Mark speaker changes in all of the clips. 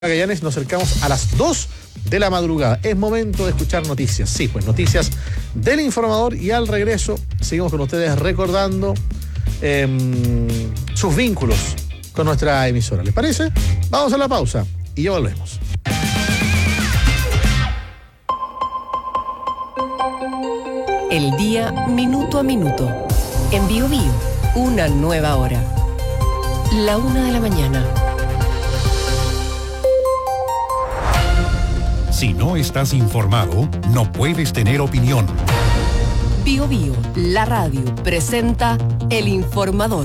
Speaker 1: Magallanes, nos acercamos a las 2 de la madrugada. Es momento de escuchar noticias. Sí, pues noticias del Informador, y al regreso seguimos con ustedes recordando sus vínculos con nuestra emisora. ¿Les parece? Vamos a la pausa y ya volvemos.
Speaker 2: El día minuto a minuto. En Bio Bio, una nueva hora. 1:00 a.m.
Speaker 3: Si no estás informado, no puedes tener opinión.
Speaker 2: Bio Bio, la radio, presenta El Informador.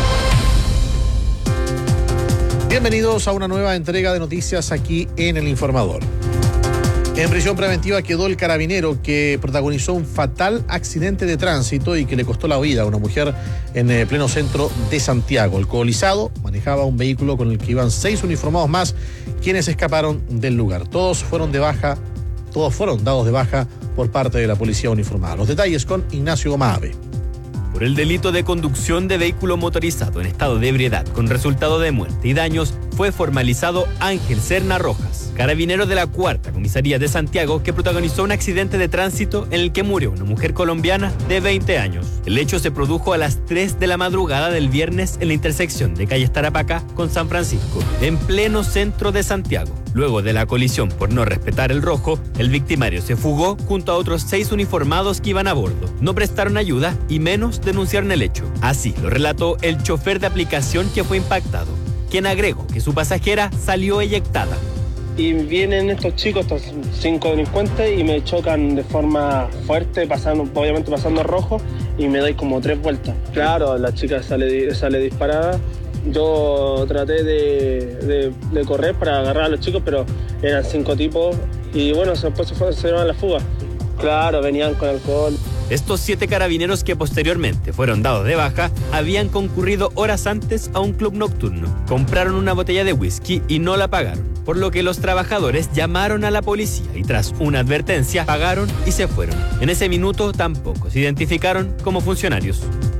Speaker 1: Bienvenidos a una nueva entrega de noticias aquí en El Informador. En prisión preventiva quedó el carabinero que protagonizó un fatal accidente de tránsito y que le costó la vida a una mujer en pleno centro de Santiago. El alcoholizado manejaba un vehículo con el que iban 6 uniformados más, quienes escaparon del lugar. Todos fueron dados de baja por parte de la policía uniformada. Los detalles con Ignacio Gomave.
Speaker 4: Por el delito de conducción de vehículo motorizado en estado de ebriedad con resultado de muerte y daños, fue formalizado Ángel Serna Rojas, carabinero de la 4ª Comisaría de Santiago, que protagonizó un accidente de tránsito en el que murió una mujer colombiana de 20 años. El hecho se produjo a las 3 de la madrugada del viernes en la intersección de calle Tarapacá con San Francisco, en pleno centro de Santiago. Luego de la colisión por no respetar el rojo, el victimario se fugó junto a otros 6 uniformados que iban a bordo. No prestaron ayuda y menos denunciaron el hecho. Así lo relató el chofer de aplicación que fue impactado, quien agregó que su pasajera salió eyectada.
Speaker 5: Y vienen estos chicos, estos 5 delincuentes, y me chocan de forma fuerte, obviamente pasando rojo, y me doy como 3 vueltas. Claro, la chica sale disparada. Yo traté de correr para agarrar a los chicos, pero eran 5 tipos, y bueno, después se dieron a la fuga. Claro, venían con alcohol.
Speaker 4: Estos 7 carabineros, que posteriormente fueron dados de baja, habían concurrido horas antes a un club nocturno. Compraron una botella de whisky y no la pagaron, por lo que los trabajadores llamaron a la policía y tras una advertencia pagaron y se fueron. En ese minuto tampoco se identificaron como funcionarios.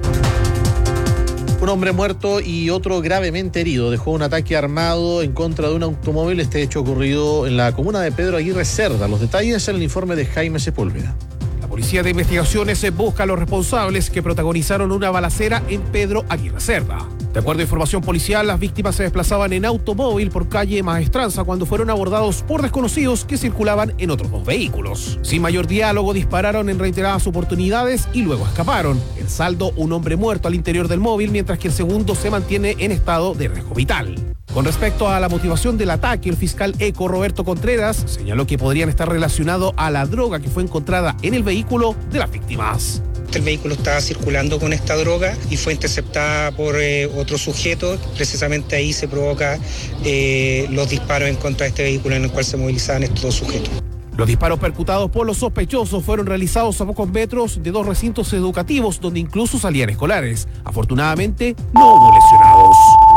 Speaker 1: Un hombre muerto y otro gravemente herido dejó un ataque armado en contra de un automóvil. Este hecho ocurrido en la comuna de Pedro Aguirre Cerda. Los detalles en el informe de Jaime Sepúlveda.
Speaker 6: La Policía de Investigaciones busca a los responsables que protagonizaron una balacera en Pedro Aguirre Cerda. De acuerdo a información policial, las víctimas se desplazaban en automóvil por calle Maestranza cuando fueron abordados por desconocidos que circulaban en otros 2 vehículos. Sin mayor diálogo, dispararon en reiteradas oportunidades y luego escaparon. El saldo: un hombre muerto al interior del móvil, mientras que el segundo se mantiene en estado de riesgo vital. Con respecto a la motivación del ataque, el fiscal ECO Roberto Contreras señaló que podrían estar relacionados a la droga que fue encontrada en el vehículo de las víctimas.
Speaker 7: El vehículo estaba circulando con esta droga y fue interceptada por otro sujeto. Precisamente ahí se provoca los disparos en contra de este vehículo en el cual se movilizaban estos 2 sujetos.
Speaker 6: Los disparos percutados por los sospechosos fueron realizados a pocos metros de 2 recintos educativos donde incluso salían escolares. Afortunadamente, no hubo lesionados.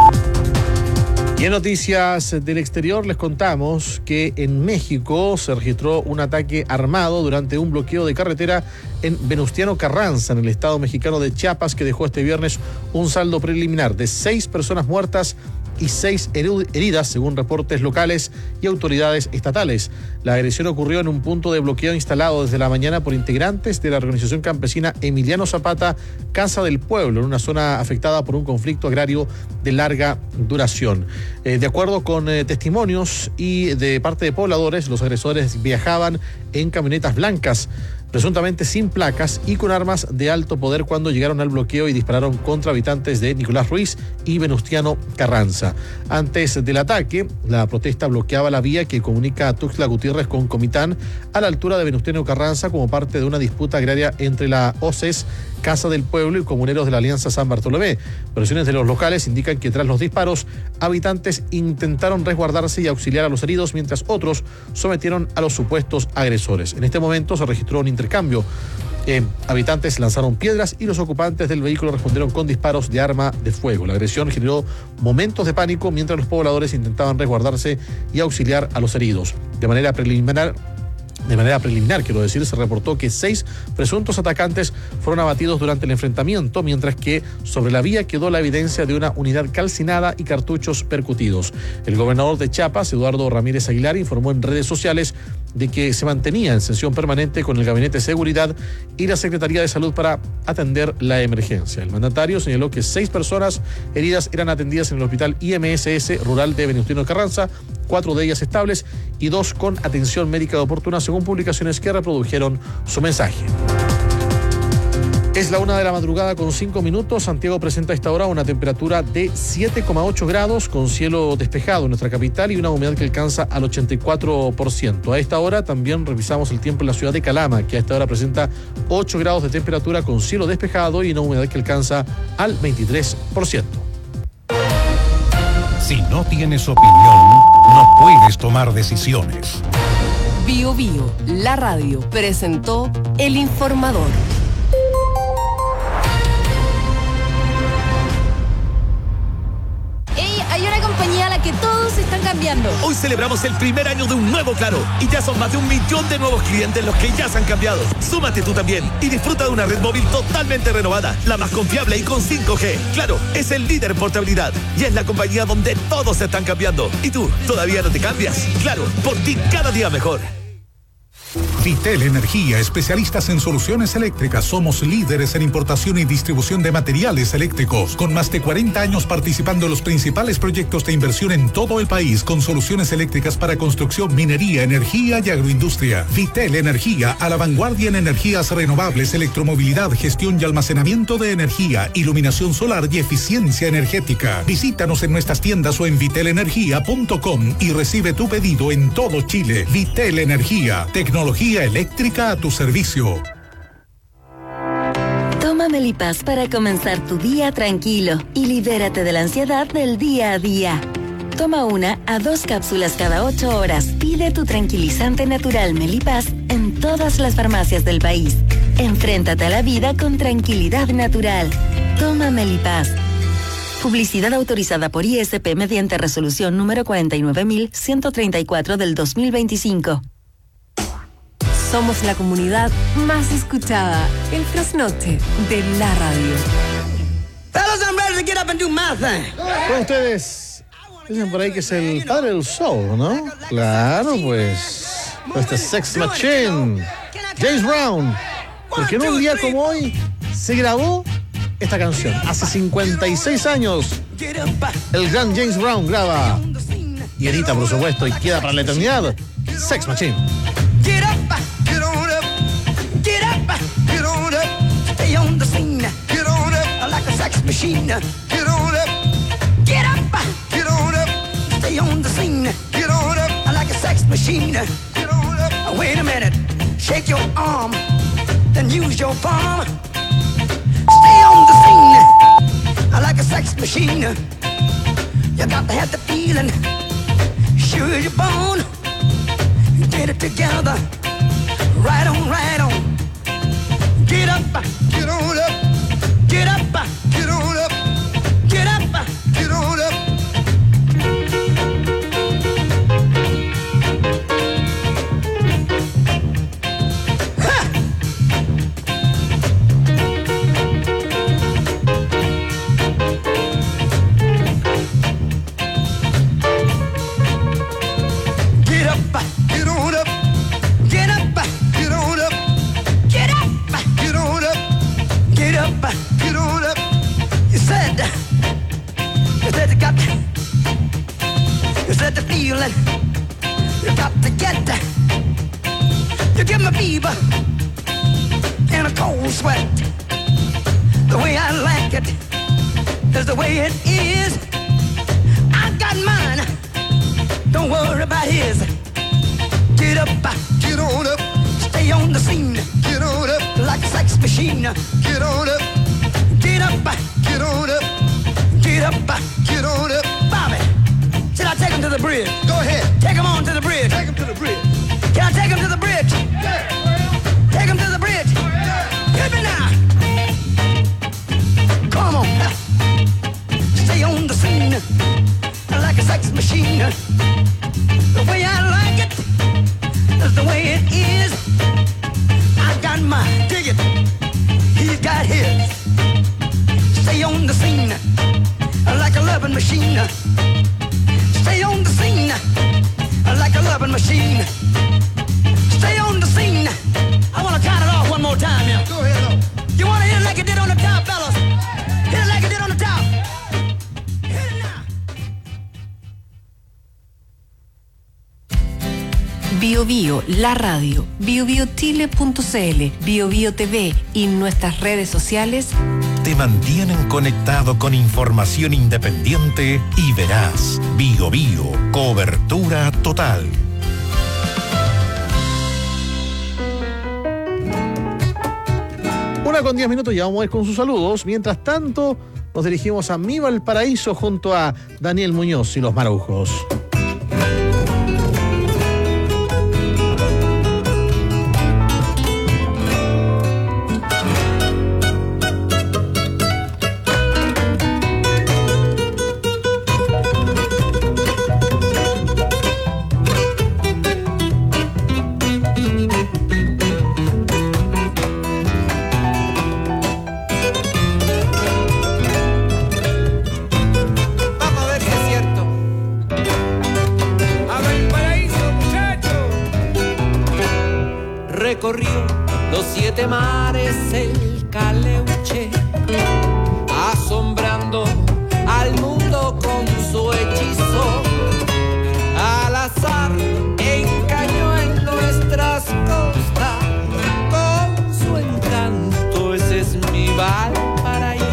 Speaker 1: Y en noticias del exterior les contamos que en México se registró un ataque armado durante un bloqueo de carretera en Venustiano Carranza, en el estado mexicano de Chiapas, que dejó este viernes un saldo preliminar de 6 personas muertas y 6 heridas, según reportes locales y autoridades estatales. La agresión ocurrió en un punto de bloqueo instalado desde la mañana por integrantes de la organización campesina Emiliano Zapata Casa del Pueblo, en una zona afectada por un conflicto agrario de larga duración. De acuerdo con testimonios y de parte de pobladores, los agresores viajaban en camionetas blancas, presuntamente sin placas y con armas de alto poder, cuando llegaron al bloqueo y dispararon contra habitantes de Nicolás Ruiz y Venustiano Carranza. Antes del ataque, la protesta bloqueaba la vía que comunica a Tuxtla Gutiérrez con Comitán, a la altura de Venustiano Carranza, como parte de una disputa agraria entre la OCES Casa del Pueblo y comuneros de la Alianza San Bartolomé. Versiones de los locales indican que tras los disparos, habitantes intentaron resguardarse y auxiliar a los heridos, mientras otros sometieron a los supuestos agresores. En este momento se registró un intercambio. Habitantes lanzaron piedras y los ocupantes del vehículo respondieron con disparos de arma de fuego. La agresión generó momentos de pánico mientras los pobladores intentaban resguardarse y auxiliar a los heridos. De manera preliminar, De manera preliminar, quiero decir, se reportó que 6 presuntos atacantes fueron abatidos durante el enfrentamiento, mientras que sobre la vía quedó la evidencia de una unidad calcinada y cartuchos percutidos. El gobernador de Chiapas, Eduardo Ramírez Aguilar, informó en redes sociales de que se mantenía en sesión permanente con el Gabinete de Seguridad y la Secretaría de Salud para atender la emergencia. El mandatario señaló que 6 personas heridas eran atendidas en el Hospital IMSS Rural de Venustiano Carranza, 4 de ellas estables y 2 con atención médica oportuna, según publicaciones que reprodujeron su mensaje. Es la 1 de la madrugada con 5 minutos. Santiago presenta a esta hora una temperatura de 7,8 grados con cielo despejado en nuestra capital y una humedad que alcanza al 84%. A esta hora también revisamos el tiempo en la ciudad de Calama, que a esta hora presenta 8 grados de temperatura con cielo despejado y una humedad que alcanza al 23%.
Speaker 3: Si no tienes opinión, no puedes tomar decisiones.
Speaker 2: Bio Bio, la radio, presentó El Informador.
Speaker 8: Hay una compañía a la que todos están cambiando.
Speaker 9: Hoy celebramos el primer año de un nuevo Claro y ya son más de 1 millón de nuevos clientes los que ya se han cambiado. Súmate tú también y disfruta de una red móvil totalmente renovada, la más confiable y con 5G. Claro, es el líder en portabilidad y es la compañía donde todos se están cambiando. ¿Y tú, todavía no te cambias? Claro, por ti cada día mejor.
Speaker 3: Vitel Energía, especialistas en soluciones eléctricas. Somos líderes en importación y distribución de materiales eléctricos, con más de 40 años participando en los principales proyectos de inversión en todo el país, con soluciones eléctricas para construcción, minería, energía y agroindustria. Vitel Energía, a la vanguardia en energías renovables, electromovilidad, gestión y almacenamiento de energía, iluminación solar y eficiencia energética. Visítanos en nuestras tiendas o en vitelenergia.com y recibe tu pedido en todo Chile. Vitel Energía, tecnología eléctrica a tu servicio.
Speaker 10: Toma Melipaz para comenzar tu día tranquilo y libérate de la ansiedad del día a día. Toma 1 a 2 cápsulas cada 8 horas. Pide tu tranquilizante natural Melipaz en todas las farmacias del país. Enfréntate a la vida con tranquilidad natural. Toma Melipaz. Publicidad autorizada por ISP mediante resolución número 49.134 del 2025.
Speaker 2: Somos la comunidad más escuchada, el trasnoche de la radio.
Speaker 1: Con ustedes, dicen por ahí que es el padre del soul, ¿no? Claro, pues. Este Sex Machine, James Brown. Porque en un día como hoy se grabó esta canción. Hace 56 años, el gran James Brown graba y edita, por supuesto, y queda para la eternidad, Sex Machine.
Speaker 11: Get up, get on up, get up, get on up, stay on the scene, get on up, like a sex machine, get on up, get up, get on up, stay on the scene, get on up, like a sex machine, get on up. Wait a minute, shake your arm, then use your palm, stay on the scene, like a sex machine, you got to have the feeling, sure you're born. Get it together, right on, right on. Get up, get on up, get up, get on up, get up, get on up. Ha! Get up. Get on up, get up, get on up, get up, get on up, get up, get on up. You said the feeling, you got to get that. You give me fever and a cold sweat. The way I like it is the way it is. I got mine, don't worry about his. Get up, get on up, stay on the scene. Get on up, like a sex machine. Get on up, get up, get on up, get up, get on up. Bobby, should I take him to the bridge? Go ahead, take him on to the bridge. Take him to the bridge. Can I take him to the bridge? Yeah. Take him to the bridge. Yeah. Hit me now. Come on, stay on the scene, like a sex machine. The way I like it is the way it is. Stay on the scene. I want to count it off one more time now. Go ahead, though. You want to hit it like you did on the top, fellas? Hit it like you did on the top. Hit it now.
Speaker 2: Bio Bio, la radio, biobiochile.cl, Bio Bio TV y nuestras redes sociales
Speaker 12: te mantienen conectado con información independiente y veraz. Bio Bio, cobertura total.
Speaker 1: Una con 10 minutos, ya vamos a ir con sus saludos. Mientras tanto, nos dirigimos a Mi Valparaíso junto a Daniel Muñoz y los Marujos.
Speaker 13: Recorrió los 7 mares el Caleuche, asombrando al mundo con su hechizo. Al azar encañó en nuestras costas con su encanto. Ese es mi Valparaíso.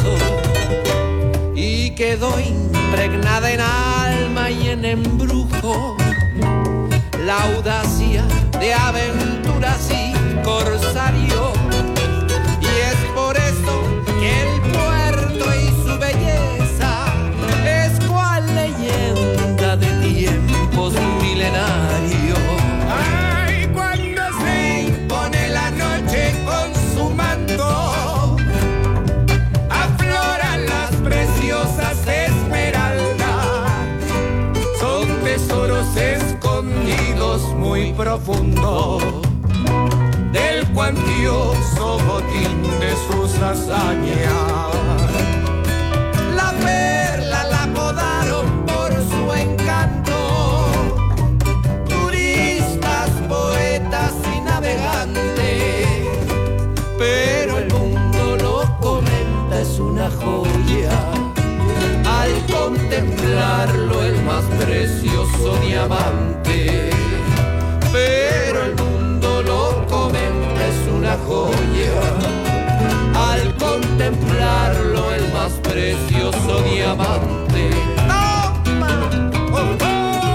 Speaker 13: Y quedó impregnada en alma y en embrujo la audacia de aventuras y corsario. Y es por eso que el puerto y su belleza es cual leyenda de tiempos milenarios. Ay, cuando se impone la noche con su manto, afloran las preciosas esmeraldas. Son tesoros escondidos muy profundo del cuantioso botín de sus hazañas. La perla la apodaron por su encanto, turistas, poetas y navegantes, pero el mundo lo comenta, es una joya. Al contemplarlo el más precioso diamante, pero el mundo lo comenta, es una joya. Al contemplarlo el más precioso diamante. ¡Toma! ¡Oh, oh!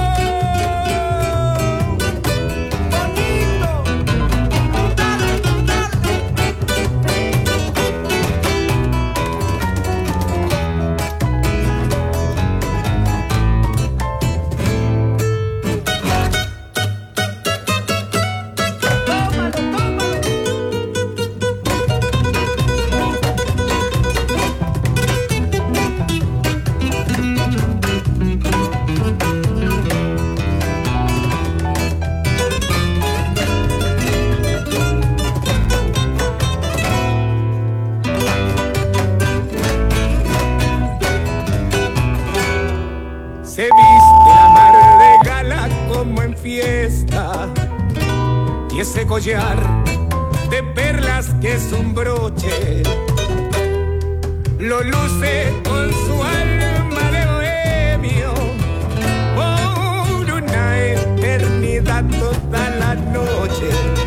Speaker 13: Se viste la mar de gala como en fiesta, y ese collar de perlas que es un broche lo luce con su alma de bohemio por una eternidad toda la noche.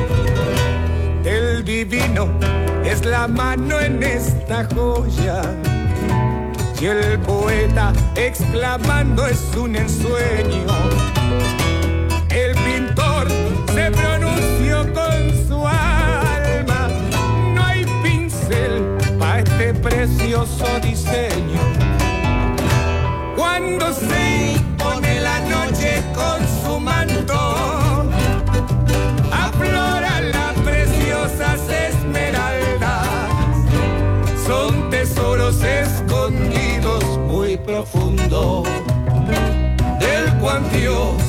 Speaker 13: El divino es la mano en esta joya, y el poeta exclamando es un ensueño. El pintor se pronunció con su alma, no hay pincel para este precioso diseño. Cuando se impone la noche con su manto, afloran las preciosas esmeraldas. Son tesoros escondidos muy profundo del cuantioso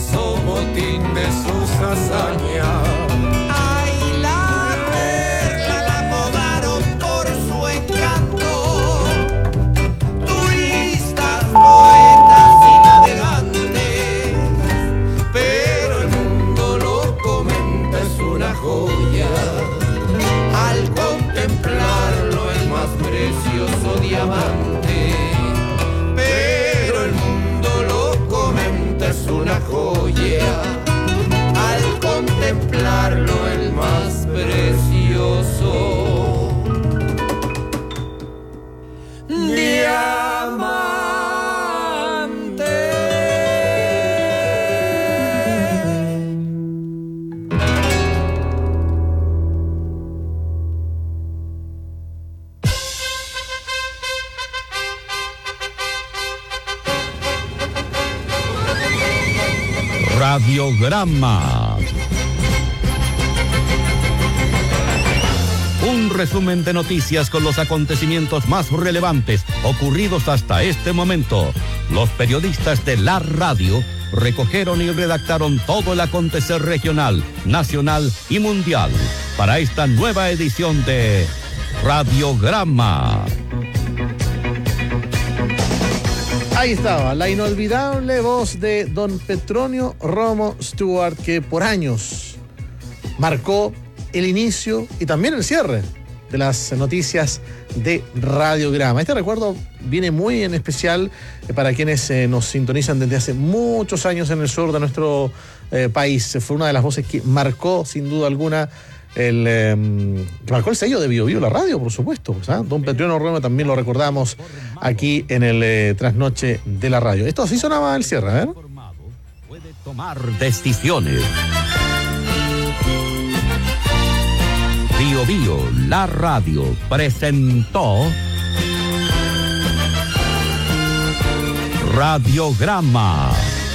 Speaker 13: día, al contemplarlo el más precioso.
Speaker 14: Radiograma. Un resumen de noticias con los acontecimientos más relevantes ocurridos hasta este momento. Los periodistas de la radio recogieron y redactaron todo el acontecer regional, nacional y mundial para esta nueva edición de Radiograma.
Speaker 1: Ahí estaba, la inolvidable voz de don Petronio Romo Stewart, que por años marcó el inicio y también el cierre de las noticias de Radiograma. Este recuerdo viene muy en especial para quienes nos sintonizan desde hace muchos años en el sur de nuestro país. Fue una de las voces que marcó, sin duda alguna, que marcó el sello de Bio Bio, la radio, por supuesto. ¿Sabes? Don Petronio Romo también lo recordamos aquí en el Trasnoche de la Radio. Esto así sonaba el cierre, a ver.
Speaker 14: Puede tomar decisiones. Bio Bio, la radio, presentó Radiograma.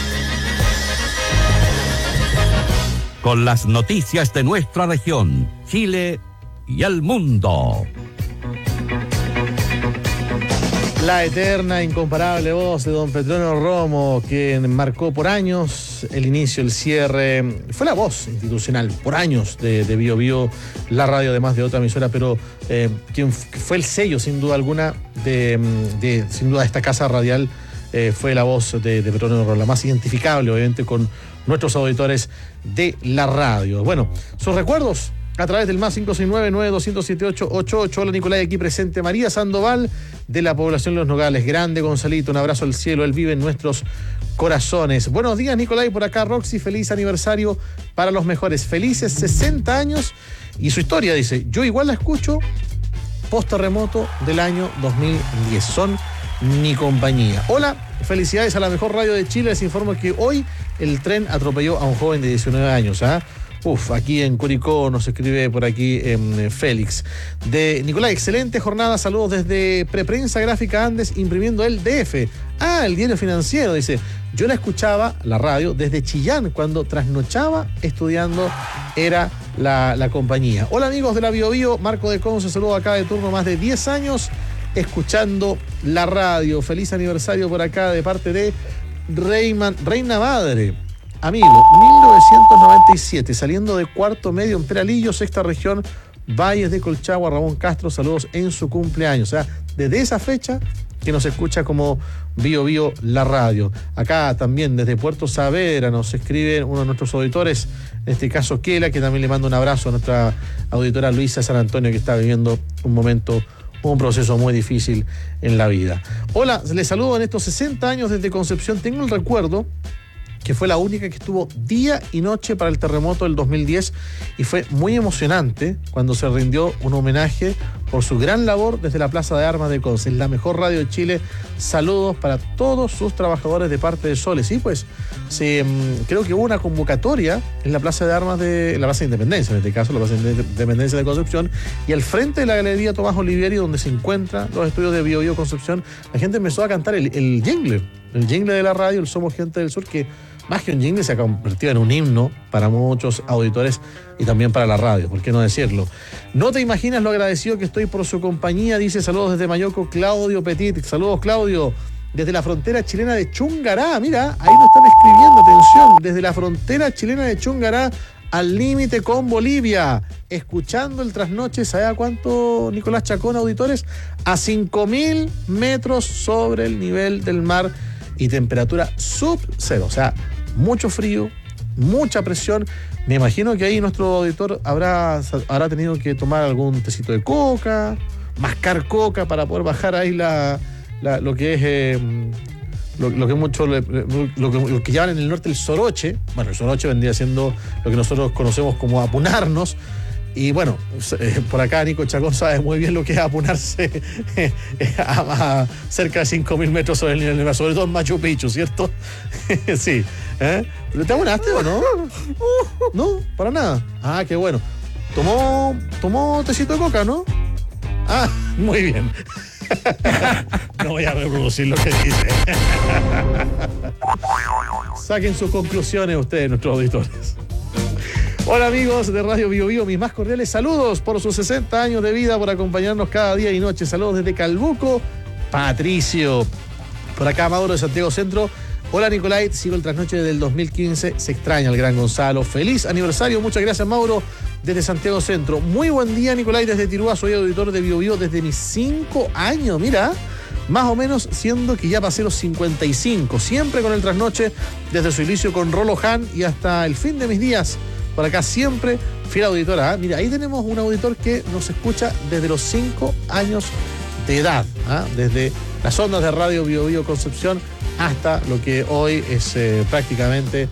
Speaker 14: Con las noticias de nuestra región, Chile y el mundo.
Speaker 1: La eterna, incomparable voz de don Petronio Romo, quien marcó por años el inicio, el cierre. Fue la voz institucional por años de Bio Bio, la radio, además de otra emisora, pero quien fue el sello, sin duda alguna, de esta casa radial, fue la voz de Petronio Romo, la más identificable, obviamente, con nuestros auditores de la radio. Bueno, sus recuerdos a través del más 569-9207-888. Hola, Nicolás, aquí presente María Sandoval, de la población de Los Nogales. Grande Gonzalito, un abrazo al cielo, él vive en nuestros corazones. Buenos días, Nicolás, por acá Roxy, feliz aniversario para los mejores. Felices 60 años. Y su historia dice, yo igual la escucho post terremoto del año 2010. Son mi compañía. Hola, felicidades a la mejor radio de Chile. Les informo que hoy el tren atropelló a un joven de 19 años. Aquí en Curicó nos escribe por aquí Félix. De Nicolás, excelente jornada. Saludos desde Preprensa Gráfica Andes, imprimiendo el DF. El diario financiero, dice. Yo la escuchaba, la radio, desde Chillán, cuando trasnochaba estudiando, era la compañía. Hola, amigos de la Bio Bio. Marco de Conce, saludo acá de turno, más de 10 años escuchando la radio. Feliz aniversario por acá de parte de Reina Madre. Amigo, 1997, saliendo de cuarto medio en Peralillo, sexta región, Valles de Colchagua, Ramón Castro, saludos en su cumpleaños. Desde esa fecha que nos escucha como Bio Bio, la radio. Acá también desde Puerto Saavedra nos escribe uno de nuestros auditores, en este caso Kela, que también le manda un abrazo a nuestra auditora Luisa San Antonio, que está viviendo un proceso muy difícil en la vida. Hola, les saludo en estos 60 años desde Concepción. Tengo el recuerdo que fue la única que estuvo día y noche para el terremoto del 2010 y fue muy emocionante cuando se rindió un homenaje por su gran labor desde la Plaza de Armas de Conce. Es la mejor radio de Chile. Saludos para todos sus trabajadores de parte de Sole. Sí, pues creo que hubo una convocatoria en la Plaza de Armas la Plaza de Independencia, en este caso, la Plaza de Independencia de Concepción, y al frente de la Galería Tomás Olivieri, donde se encuentran los estudios de Bio Bio Concepción, la gente empezó a cantar el jingle de la radio, el Somos Gente del Sur, que más que un jingle se ha convertido en un himno para muchos auditores y también para la radio, ¿por qué no decirlo? No te imaginas lo agradecido que estoy por su compañía, dice saludos desde Mayoco, Claudio Petit. Saludos, Claudio, desde la frontera chilena de Chungará. Mira, ahí nos están escribiendo, atención, desde la frontera chilena de Chungará al límite con Bolivia, escuchando el trasnoche. ¿Sabe a cuánto, Nicolás Chacón, auditores? A 5.000 metros sobre el nivel del mar y temperatura sub-cero, o sea, mucho frío, mucha presión. Me imagino que ahí nuestro auditor habrá tenido que tomar algún tecito de coca, mascar coca para poder bajar ahí lo que es lo que llaman en el norte el soroche. Bueno, el soroche vendría siendo lo que nosotros conocemos como apunarnos. Y bueno, por acá Nico Chacón sabe muy bien lo que es apunarse a cerca de 5.000 metros sobre el nivel del mar, sobre todo en Machu Picchu, ¿cierto? Sí. ¿Te apunaste o no? No, para nada. Ah, qué bueno. Tomó tecito de coca, ¿no? Ah, muy bien. No voy a reproducir lo que dice. Saquen sus conclusiones ustedes, nuestros auditores. Hola amigos de Radio Bio Bio, mis más cordiales saludos por sus 60 años de vida, por acompañarnos cada día y noche. Saludos desde Calbuco, Patricio. Por acá Mauro de Santiago Centro. Hola Nicolai, sigo el trasnoche desde el 2015, se extraña el gran Gonzalo. Feliz aniversario, muchas gracias Mauro desde Santiago Centro. Muy buen día Nicolai desde Tirúa, soy auditor de Bio Bio desde mis 5 años, mira. Más o menos siendo que ya pasé los 55, siempre con el trasnoche desde su inicio con Rolo Han y hasta el fin de mis días. Por acá siempre fiel auditora. Mira, ahí tenemos un auditor que nos escucha desde los 5 años de edad, desde las ondas de Radio Bio Bio Concepción hasta lo que hoy es prácticamente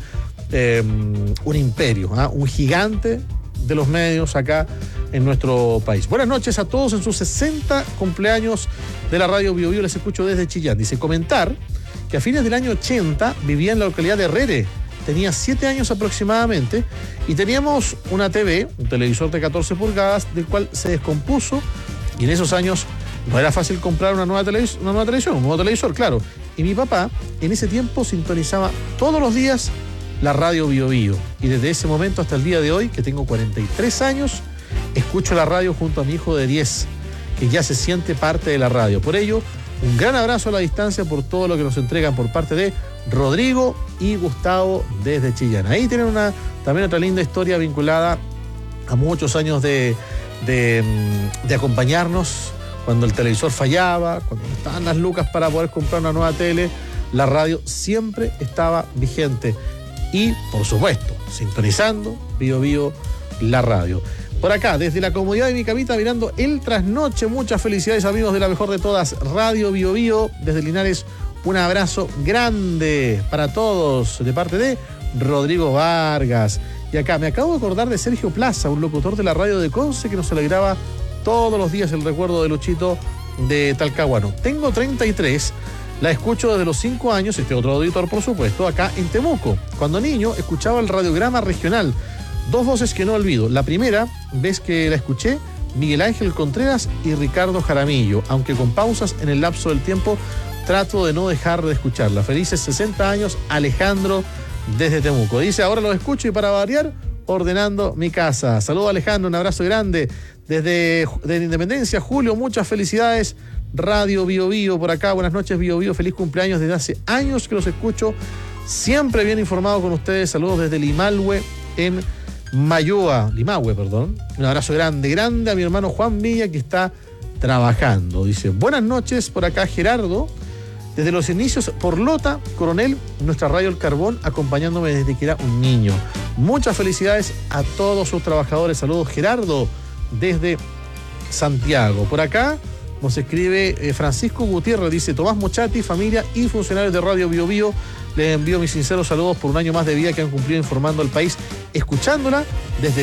Speaker 1: un imperio, un gigante de los medios acá en nuestro país. Buenas noches a todos en sus 60 cumpleaños de la Radio Bio Bio. Les escucho desde Chillán. Dice, comentar que a fines del año 80 vivía en la localidad de Herrere. Tenía 7 años aproximadamente y teníamos una TV, un televisor de 14 pulgadas, del cual se descompuso y en esos años no era fácil comprar una nueva televisión, un nuevo televisor, claro. Y mi papá en ese tiempo sintonizaba todos los días la Radio Bio Bio. Y desde ese momento hasta el día de hoy, que tengo 43 años, escucho la radio junto a mi hijo de 10, que ya se siente parte de la radio. Por ello, un gran abrazo a la distancia por todo lo que nos entregan por parte de Rodrigo y Gustavo desde Chillán. Ahí tienen también otra linda historia vinculada a muchos años de acompañarnos cuando el televisor fallaba, cuando no estaban las lucas para poder comprar una nueva tele. La radio siempre estaba vigente y, por supuesto, sintonizando Bio Bio, la radio. Por acá, desde la comodidad de mi camita, mirando el trasnoche. Muchas felicidades, amigos de la mejor de todas, Radio Bio Bio. Desde Linares, un abrazo grande para todos, de parte de Rodrigo Vargas. Y acá, me acabo de acordar de Sergio Plaza, un locutor de la radio de Conce, que nos alegraba todos los días el recuerdo de Luchito de Talcahuano. Tengo 33, la escucho desde los 5 años, este otro auditor, por supuesto, acá en Temuco. Cuando niño, escuchaba el radiograma regional. 2 voces que no olvido. La primera vez que la escuché, Miguel Ángel Contreras y Ricardo Jaramillo, aunque con pausas en el lapso del tiempo, trato de no dejar de escucharla. Felices 60 años, Alejandro desde Temuco. Dice, ahora los escucho y para variar, ordenando mi casa. Saludos Alejandro, un abrazo grande. Desde Independencia, Julio, muchas felicidades. Radio Bio Bio por acá, buenas noches Bio Bio, feliz cumpleaños, desde hace años que los escucho, siempre bien informado con ustedes. Saludos desde Limahue en Limahue, perdón. Un abrazo grande a mi hermano Juan Villa, que está trabajando. Dice, buenas noches por acá Gerardo, desde los inicios por Lota, Coronel, nuestra radio El Carbón, acompañándome desde que era un niño. Muchas felicidades a todos sus trabajadores. Saludos Gerardo desde Santiago. Por acá nos escribe Francisco Gutiérrez, dice, Tomás Mochati, familia y funcionarios de Radio Bio Bio, les envío mis sinceros saludos por un año más de vida que han cumplido informando al país, escuchándola desde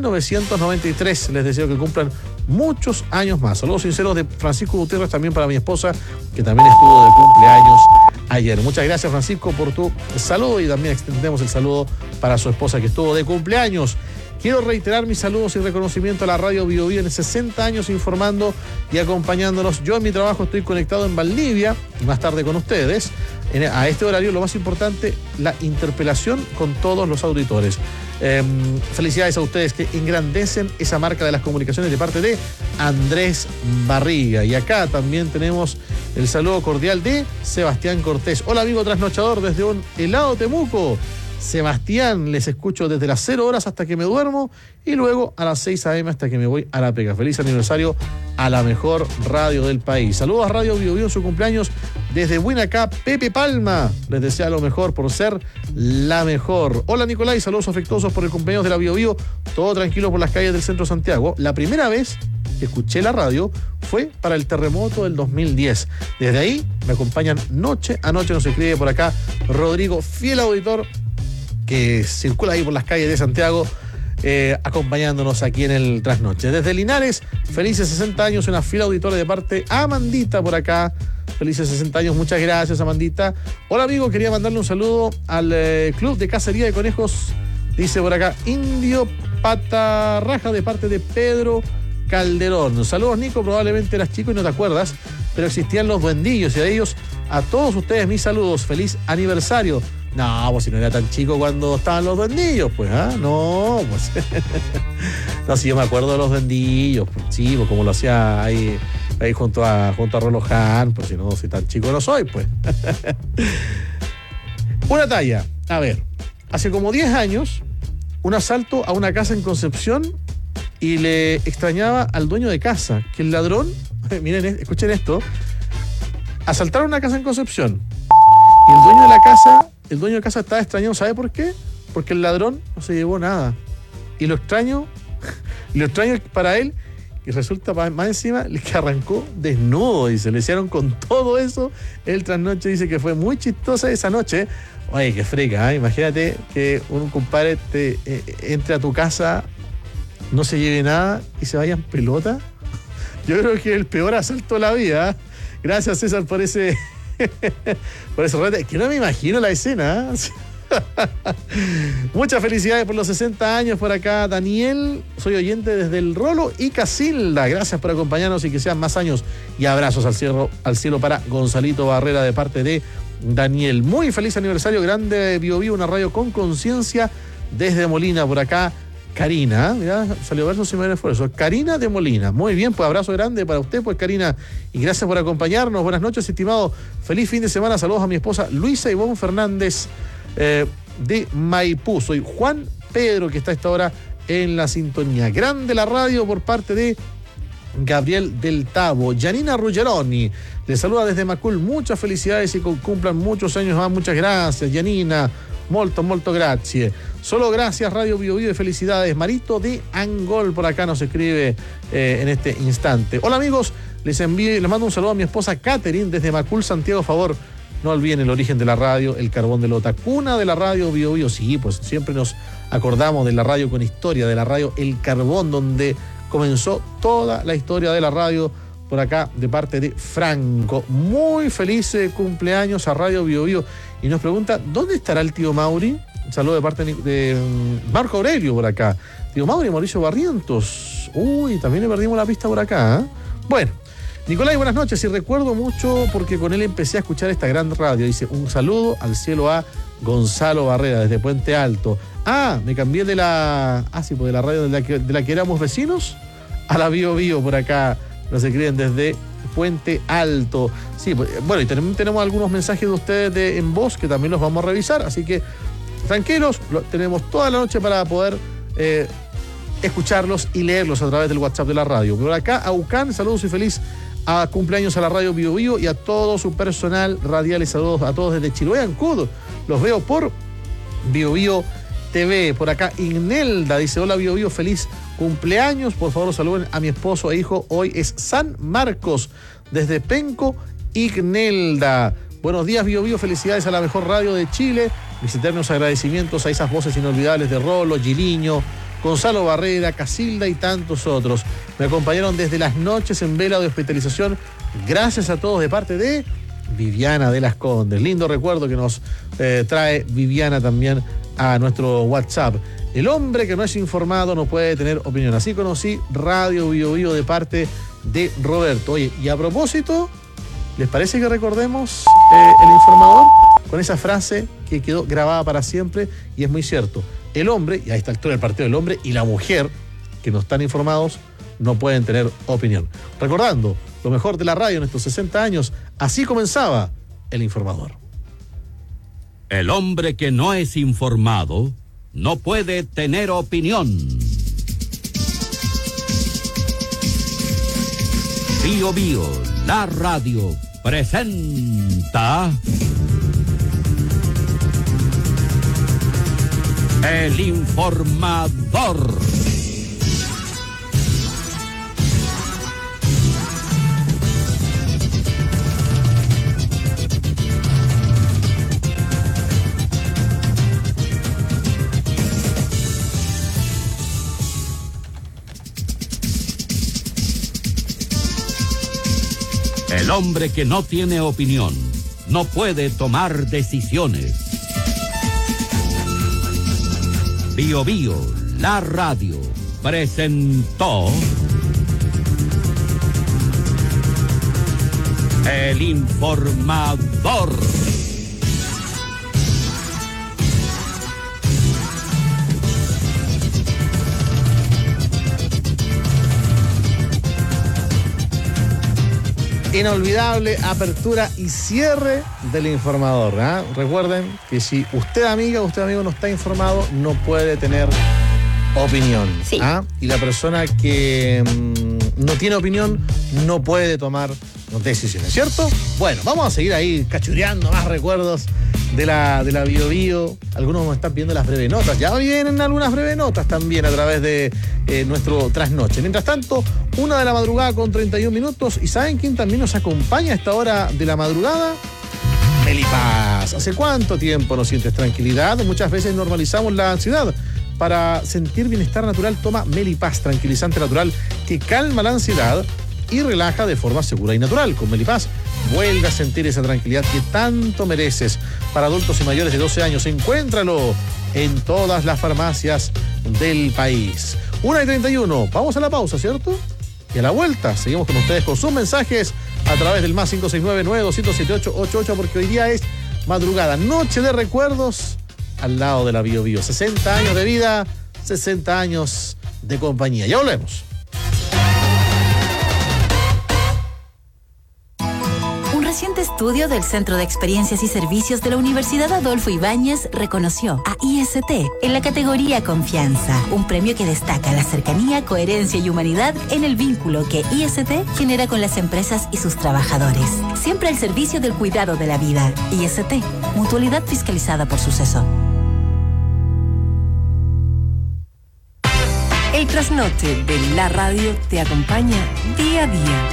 Speaker 1: 1993. Les deseo que cumplan muchos años más. Saludos sinceros de Francisco Gutiérrez también para mi esposa, que también estuvo de cumpleaños ayer. Muchas gracias Francisco por tu saludo y también extendemos el saludo para su esposa que estuvo de cumpleaños. Quiero reiterar mis saludos y reconocimiento a la Radio Bio Bio en 60 años informando y acompañándonos. Yo en mi trabajo estoy conectado en Valdivia y más tarde con ustedes. A este horario lo más importante, la interpelación con todos los auditores. Felicidades a ustedes que engrandecen esa marca de las comunicaciones de parte de Andrés Barriga. Y acá también tenemos el saludo cordial de Sebastián Cortés. Hola amigo trasnochador desde un helado Temuco. Sebastián, les escucho desde las 0 horas hasta que me duermo y luego a las 6 a.m. hasta que me voy a la pega. Feliz aniversario a la mejor radio del país. Saludos a Radio Bio Bio en su cumpleaños desde Buenacá. Pepe Palma les desea lo mejor por ser la mejor. Hola Nicolai, saludos afectuosos por el cumpleaños de la Bio Bio. Todo tranquilo por las calles del centro de Santiago. La primera vez que escuché la radio fue para el terremoto del 2010. Desde ahí me acompañan noche a noche, nos escribe por acá Rodrigo, fiel auditor que circula ahí por las calles de Santiago, acompañándonos aquí en el Trasnoche. Desde Linares, felices 60 años, una fiel auditora de parte Amandita por acá. Felices 60 años, muchas gracias Amandita. Hola amigo, quería mandarle un saludo al Club de Cacería de Conejos, dice por acá Indio Patarraja, de parte de Pedro Calderón. Saludos Nico, probablemente eras chico y no te acuerdas, pero existían los duendillos y a ellos, a todos ustedes mis saludos, feliz aniversario. No, pues si no era tan chico cuando estaban los duendillos, pues, ¿ah? No, pues. No, si yo me acuerdo de los duendillos, pues, sí, pues como lo hacía ahí junto a Rolo Han, pues si no, si tan chico no soy, pues. Una talla, a ver, hace como 10 años, un asalto a una casa en Concepción y le extrañaba al dueño de casa, que el ladrón, miren, escuchen esto, asaltaron una casa en Concepción y el dueño de casa estaba extrañado, ¿sabe por qué? Porque el ladrón no se llevó nada. Y lo extraño para él, y resulta más encima que arrancó desnudo, dice, le hicieron con todo eso. El Trasnoche dice que fue muy chistosa esa noche. Oye, qué freca, ¿eh? Imagínate que un compadre entre a tu casa, no se lleve nada y se vaya en pelota. Yo creo que es el peor asalto de la vida, ¿eh? Gracias César por ese reto, que no me imagino la escena, ¿eh? Muchas felicidades por los 60 años por acá, Daniel. Soy oyente desde el Rolo y Casilda. Gracias por acompañarnos y que sean más años. Y abrazos al cielo para Gonzalito Barrera de parte de Daniel. Muy feliz aniversario, grande Bio Bio, una radio con conciencia desde Molina por acá. Karina, mirá, salió verso sin mayor esfuerzo. Karina de Molina. Muy bien, pues abrazo grande para usted, pues Karina. Y gracias por acompañarnos. Buenas noches, estimado. Feliz fin de semana. Saludos a mi esposa Luisa Ivonne Fernández de Maipú. Soy Juan Pedro, que está a esta hora en la sintonía. Grande la radio por parte de Gabriel del Tabo. Janina Ruggeroni le saluda desde Macul. Muchas felicidades y cumplan muchos años más. Muchas gracias, Janina. Molto grazie. Solo gracias, Radio Bio Bio, y felicidades. Marito de Angol por acá nos escribe en este instante. Hola amigos, les mando un saludo a mi esposa Catherine desde Macul, Santiago. A favor, no olviden el origen de la radio, el carbón de Lota, cuna de la Radio Bio Bio. Sí, pues siempre nos acordamos de la radio con historia, de la radio El Carbón, donde comenzó toda la historia de la radio por acá de parte de Franco. Muy feliz cumpleaños a Radio Bio Bio. Y nos pregunta, ¿dónde estará el tío Mauri? Un saludo de parte de Marco Aurelio por acá. Tío Mauri, Mauricio Barrientos. Uy, también le perdimos la pista por acá, ¿eh? Bueno, Nicolai, buenas noches. Y recuerdo mucho porque con él empecé a escuchar esta gran radio. Dice, un saludo al cielo a Gonzalo Barrera desde Puente Alto. Ah, me cambié de la radio de la que éramos vecinos a la Bio Bio por acá. Nos escriben desde Puente Alto. Sí, bueno, y también tenemos algunos mensajes de ustedes en voz que también los vamos a revisar, así que tranquilos, tenemos toda la noche para poder escucharlos y leerlos a través del WhatsApp de la radio. Por acá, Aucán, saludos y feliz cumpleaños a la Radio Bio Bio y a todo su personal radial, y saludos a todos desde Chiloé, Ancud. Los veo por Bio Bio TV. Por acá, Ignelda dice, hola Bio Bio, feliz cumpleaños, por favor saluden a mi esposo e hijo, hoy es San Marcos, desde Penco, Ignelda. Buenos días Bio Bio, felicidades a la mejor radio de Chile, mis eternos agradecimientos a esas voces inolvidables de Rolo, Giliño, Gonzalo Barrera, Casilda y tantos otros. Me acompañaron desde las noches en vela de hospitalización, gracias a todos de parte de Viviana de las Condes. Lindo recuerdo que nos trae Viviana también a nuestro WhatsApp. El hombre que no es informado no puede tener opinión. Así conocí Radio Bio Bio de parte de Roberto. Oye, y a propósito, ¿les parece que recordemos el informador? Con esa frase que quedó grabada para siempre y es muy cierto. El hombre, y ahí está el todo el partido del hombre, y la mujer que no están informados no pueden tener opinión. Recordando lo mejor de la radio en estos 60 años, así comenzaba el informador.
Speaker 14: El hombre que no es informado no puede tener opinión. Bío Bío, la radio, presenta El Informador. El hombre que no tiene opinión no puede tomar decisiones. Bío Bío, la radio, presentó El Informador.
Speaker 1: Inolvidable apertura y cierre del Informador, ¿eh? Recuerden que si usted, amiga, usted, amigo, no está informado, no puede tener opinión.
Speaker 8: Sí.
Speaker 1: ¿Ah? Y la persona que no tiene opinión no puede tomar decisiones, ¿cierto? Bueno, vamos a seguir ahí cachureando más recuerdos de la Bío Bío. Algunos nos están pidiendo las breves notas. Ya vienen algunas breves notas también a través de nuestro trasnoche. Mientras tanto, 1:00 con 31 minutos. ¿Y saben quién también nos acompaña a esta hora de la madrugada? Melipaz. ¿Hace cuánto tiempo no sientes tranquilidad? Muchas veces normalizamos la ansiedad. Para sentir bienestar natural, toma Melipaz, tranquilizante natural que calma la ansiedad y relaja de forma segura y natural. Con Melipaz, vuelve a sentir esa tranquilidad que tanto mereces. Para adultos y mayores de 12 años, encuéntralo en todas las farmacias del país. 1:31, vamos a la pausa, ¿cierto? Y a la vuelta, seguimos con ustedes con sus mensajes a través del más 569-927888, porque hoy día es madrugada, noche de recuerdos al lado de la Bío Bío. 60 años de vida, 60 años de compañía. Ya volvemos.
Speaker 15: Un reciente estudio del Centro de Experiencias y Servicios de la Universidad Adolfo Ibáñez reconoció a IST en la categoría Confianza, un premio que destaca la cercanía, coherencia y humanidad en el vínculo que IST genera con las empresas y sus trabajadores. Siempre al servicio del cuidado de la vida. IST, mutualidad fiscalizada por Suceso.
Speaker 2: El trasnoche de la radio te acompaña día a día.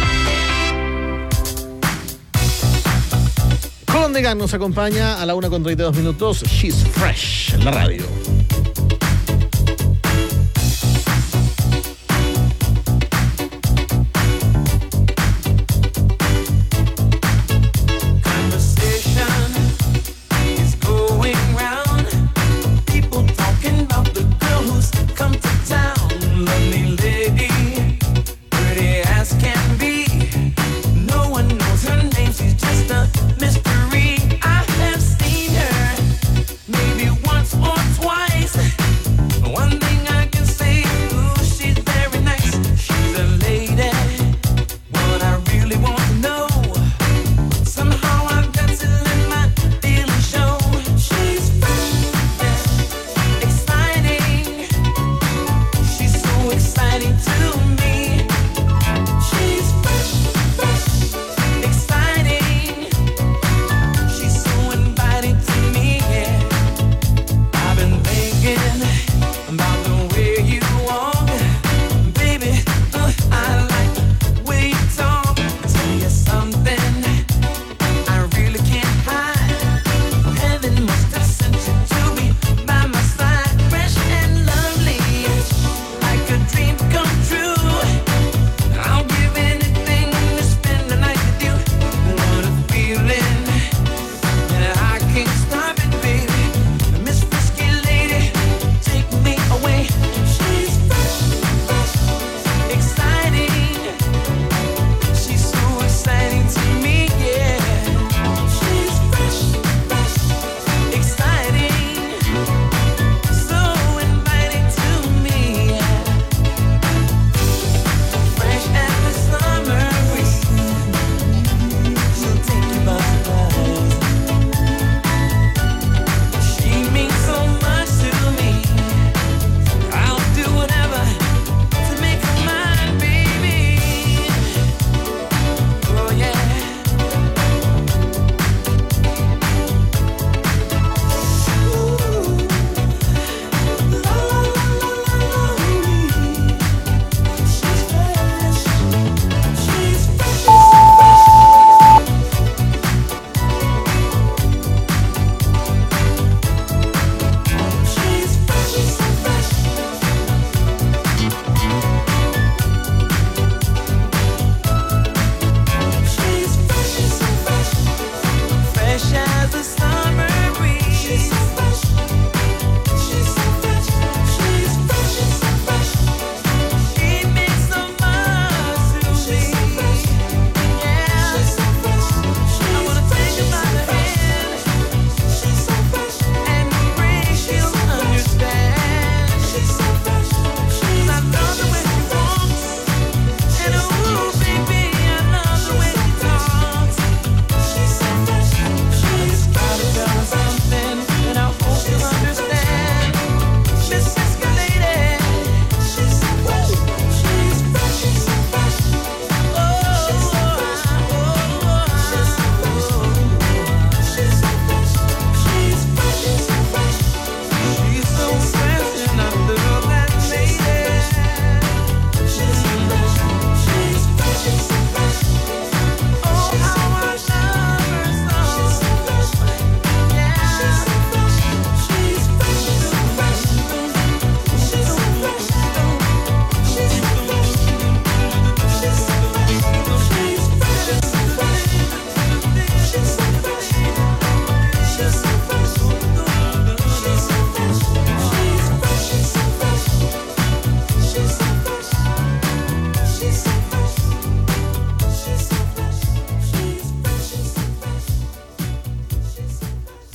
Speaker 1: Colón de Gan nos acompaña a la 1:32 minutos. She's Fresh en la radio.
Speaker 13: Mystery, I have seen her maybe once or twice.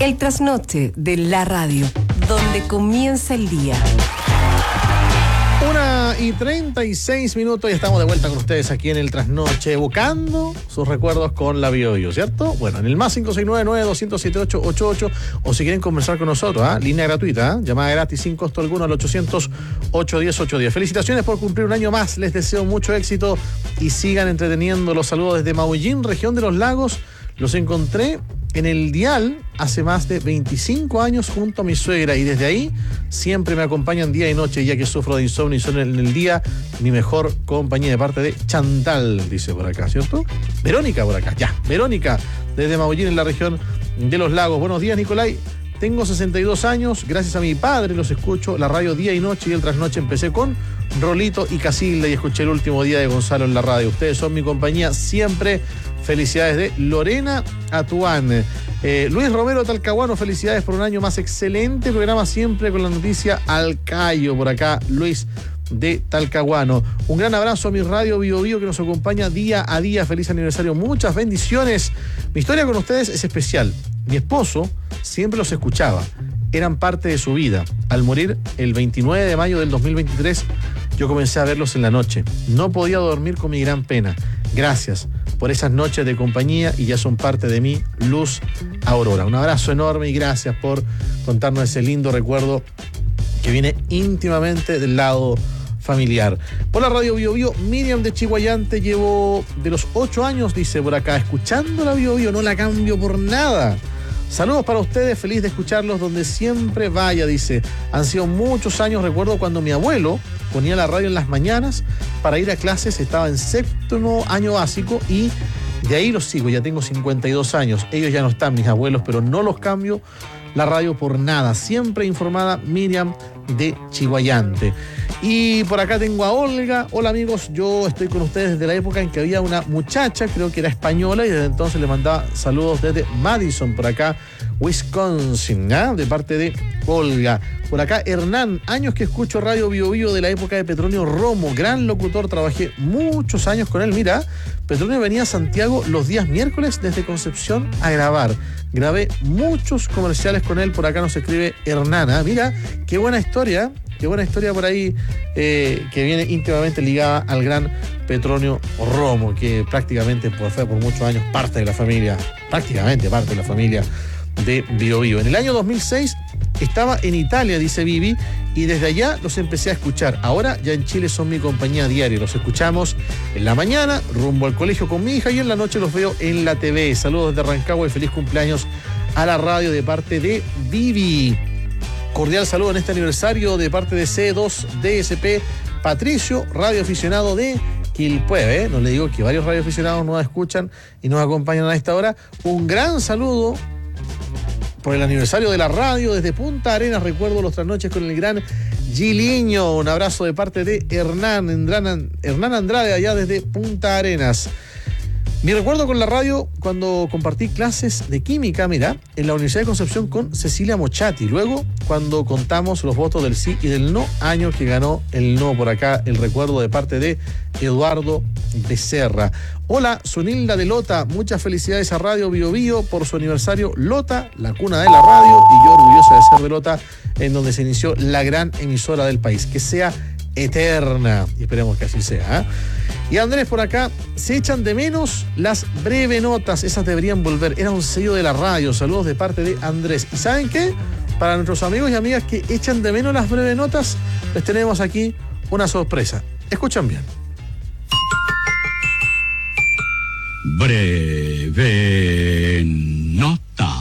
Speaker 2: El trasnoche de la radio, donde comienza el día.
Speaker 1: 1:36 y estamos de vuelta con ustedes aquí en el trasnoche, evocando sus recuerdos con la BioBio, ¿cierto? Bueno, en el más 569-9207-888, o si quieren conversar con nosotros, línea gratuita, llamada gratis sin costo alguno al 800-810-810. Felicitaciones por cumplir un año más, les deseo mucho éxito y sigan entreteniendo. Los saludos desde Maullín, región de los lagos. Los encontré en el dial hace más de 25 años junto a mi suegra, y desde ahí siempre me acompañan día y noche, ya que sufro de insomnio y son en el día mi mejor compañía, de parte de Chantal, dice por acá, ¿cierto? Verónica por acá, ya, Verónica, desde Maullín, en la región de los lagos. Buenos días, Nicolai. Tengo 62 años, gracias a mi padre los escucho, la radio día y noche, y el trasnoche empecé con Rolito y Casilda y escuché el último día de Gonzalo en la radio. Ustedes son mi compañía siempre. Felicidades de Lorena Atuán. Luis Romero Talcahuano, felicidades por un año más. Excelente programa siempre con la noticia al callo. Por acá, Luis de Talcahuano. Un gran abrazo a mi radio BioBio que nos acompaña día a día. Feliz aniversario, muchas bendiciones. Mi historia con ustedes es especial. Mi esposo siempre los escuchaba. Eran parte de su vida. Al morir el 29 de mayo del 2023, yo comencé a verlos en la noche. No podía dormir con mi gran pena. Gracias por esas noches de compañía y ya son parte de mí, Luz Aurora. Un abrazo enorme y gracias por contarnos ese lindo recuerdo que viene íntimamente del lado familiar. Por la radio BioBio, Miriam de Chihuayante, llevo de los 8 años, dice por acá, escuchando la BioBio, no la cambio por nada. Saludos para ustedes, feliz de escucharlos donde siempre vaya, dice. Han sido muchos años, recuerdo cuando mi abuelo ponía la radio en las mañanas para ir a clases, estaba en 7º año básico y de ahí los sigo, ya tengo 52 años. Ellos ya no están, mis abuelos, pero no los cambio la radio por nada. Siempre informada, Miriam de Chihuayante. Y por acá tengo a Olga. Hola amigos, yo estoy con ustedes desde la época en que había una muchacha, creo que era española, y desde entonces le mandaba saludos desde Madison, por acá, Wisconsin, de parte de Olga. Por acá Hernán, años que escucho radio BioBio de la época de Petronio Romo, gran locutor, trabajé muchos años con él. Mira, Petronio venía a Santiago los días miércoles desde Concepción a grabar. Grabé muchos comerciales con él, por acá nos escribe Hernán. Mira, qué buena historia por ahí, que viene íntimamente ligada al gran Petronio Romo, que prácticamente fue por muchos años parte de la familia de BioBio. En el año 2006 estaba en Italia, dice Vivi, y desde allá los empecé a escuchar. Ahora ya en Chile son mi compañía diaria. Los escuchamos en la mañana, rumbo al colegio con mi hija, y en la noche los veo en la TV. Saludos desde Rancagua y feliz cumpleaños a la radio de parte de Vivi. Cordial saludo en este aniversario de parte de C2DSP Patricio, radioaficionado de Quilpué. No le digo que varios radioaficionados nos escuchan y nos acompañan a esta hora. Un gran saludo por el aniversario de la radio desde Punta Arenas. Recuerdo los trasnoches con el gran Giliño. Un abrazo de parte de Hernán Andrade, allá desde Punta Arenas. Mi recuerdo con la radio cuando compartí clases de química, mira, en la Universidad de Concepción con Cecilia Mochati. Luego, cuando contamos los votos del sí y del no, año que ganó el no. Por acá, el recuerdo de parte de Eduardo Becerra. Hola, Sonilda de Lota. Muchas felicidades a Radio BioBio por su aniversario. Lota, la cuna de la radio, y yo orgullosa de ser de Lota, en donde se inició la gran emisora del país. Que sea eterna, y esperemos que así sea. Y Andrés por acá, se echan de menos las breve notas, esas deberían volver, era un sello de la radio. Saludos de parte de Andrés. ¿Y saben qué? Para nuestros amigos y amigas que echan de menos las breve notas, les tenemos aquí una sorpresa. Escuchan bien.
Speaker 16: Breve notas.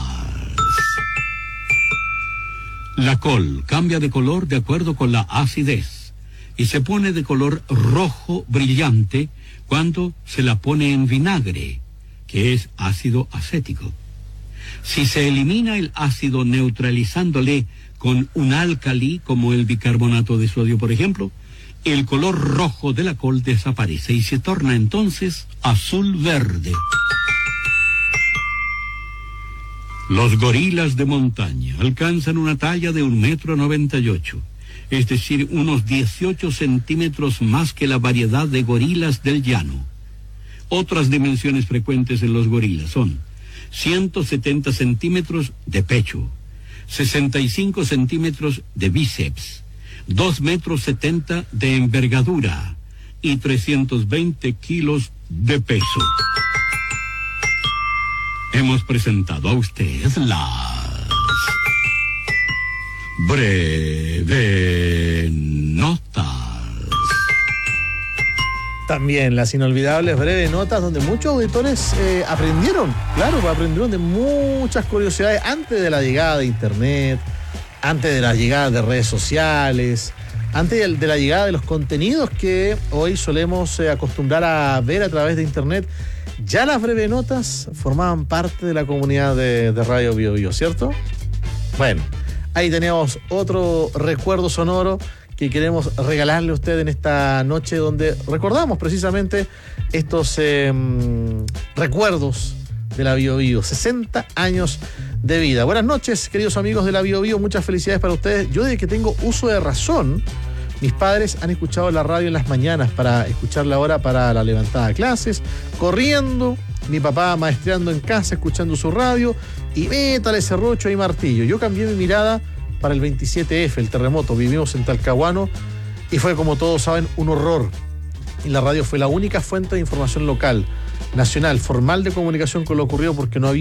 Speaker 16: La col cambia de color de acuerdo con la acidez y se pone de color rojo brillante cuando se la pone en vinagre, que es ácido acético. Si se elimina el ácido neutralizándole con un álcali, como el bicarbonato de sodio, por ejemplo, el color rojo de la col desaparece y se torna entonces azul-verde. Los gorilas de montaña alcanzan una talla de 1,98 m, es decir, unos 18 centímetros más que la variedad de gorilas del llano. Otras dimensiones frecuentes en los gorilas son 170 centímetros de pecho, 65 centímetros de bíceps, 2,70 metros de envergadura y 320 kilos de peso. Hemos presentado a usted las breve notas.
Speaker 1: También las inolvidables breves notas donde muchos auditores aprendieron de muchas curiosidades antes de la llegada de internet, antes de la llegada de redes sociales, antes de la llegada de los contenidos que hoy solemos acostumbrar a ver a través de internet. Ya las breves notas formaban parte de la comunidad de Radio Bio Bio, ¿cierto? Bueno, ahí teníamos otro recuerdo sonoro que queremos regalarle a usted en esta noche donde recordamos precisamente estos recuerdos de la Bio Bio, 60 años de vida. Buenas noches, queridos amigos de la Bio Bio, muchas felicidades para ustedes. Yo desde que tengo uso de razón, mis padres han escuchado la radio en las mañanas para escucharla ahora para la levantada de clases, corriendo, mi papá maestreando en casa, escuchando su radio, y métale serrucho y martillo. Yo cambié mi mirada para el 27F, el terremoto. Vivimos en Talcahuano y fue, como todos saben, un horror. Y la radio fue la única fuente de información local, nacional, formal de comunicación con lo ocurrido, porque no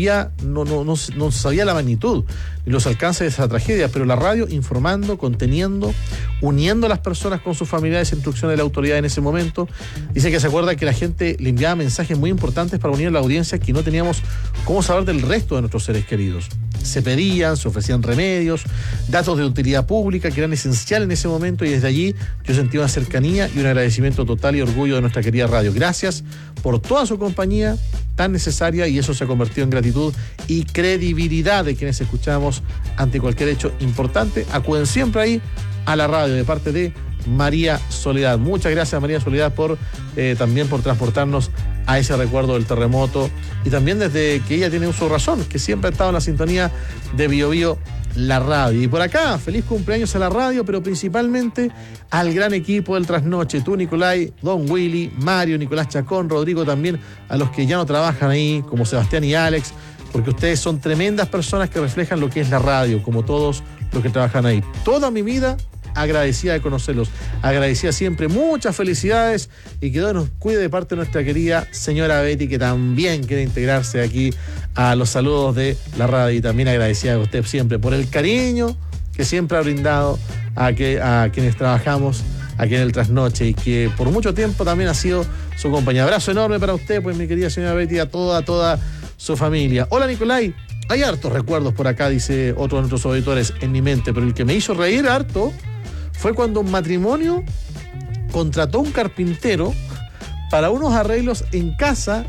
Speaker 1: se sabía la magnitud ni los alcances de esa tragedia, pero la radio informando, conteniendo, uniendo a las personas con sus familiares, instrucciones de la autoridad en ese momento. Dice que se acuerda que la gente le enviaba mensajes muy importantes para unir a la audiencia que no teníamos cómo saber del resto de nuestros seres queridos. Se pedían, se ofrecían remedios, datos de utilidad pública que eran esenciales en ese momento, y desde allí yo sentí una cercanía y un agradecimiento total y orgullo de nuestra querida radio. Gracias por toda su compañía tan necesaria, y eso se ha convertido en gratitud y credibilidad de quienes escuchamos ante cualquier hecho importante. Acuden siempre ahí a la radio, de parte de María Soledad. Muchas gracias, María Soledad, también por transportarnos a ese recuerdo del terremoto, y también desde que ella tiene uso de razón, que siempre ha estado en la sintonía de Bio Bio, la radio. Y por acá, feliz cumpleaños a la radio, pero principalmente al gran equipo del Trasnoche. Tú, Nicolai, Don Willy, Mario, Nicolás Chacón, Rodrigo, también a los que ya no trabajan ahí, como Sebastián y Alex, porque ustedes son tremendas personas que reflejan lo que es la radio, como todos los que trabajan ahí. Toda mi vida agradecida de conocerlos, agradecida siempre, muchas felicidades, y que Dios nos cuide de parte de nuestra querida señora Betty, que también quiere integrarse aquí a los saludos de la radio, y también agradecida a usted siempre por el cariño que siempre ha brindado a quienes trabajamos aquí en el Trasnoche, y que por mucho tiempo también ha sido su compañía. Abrazo enorme para usted, pues, mi querida señora Betty, a toda su familia. Hola, Nicolai. Hay hartos recuerdos por acá, dice otro de nuestros auditores, en mi mente, pero el que me hizo reír harto fue cuando un matrimonio contrató un carpintero para unos arreglos en casa.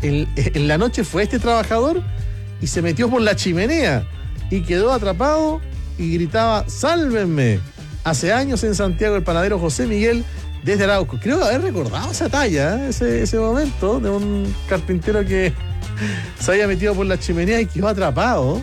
Speaker 1: En la noche fue este trabajador y se metió por la chimenea y quedó atrapado y gritaba: ¡sálvenme! Hace años en Santiago, el panadero José Miguel desde Arauco. Creo haber recordado esa talla, ese momento de un carpintero que se había metido por la chimenea y quedó atrapado.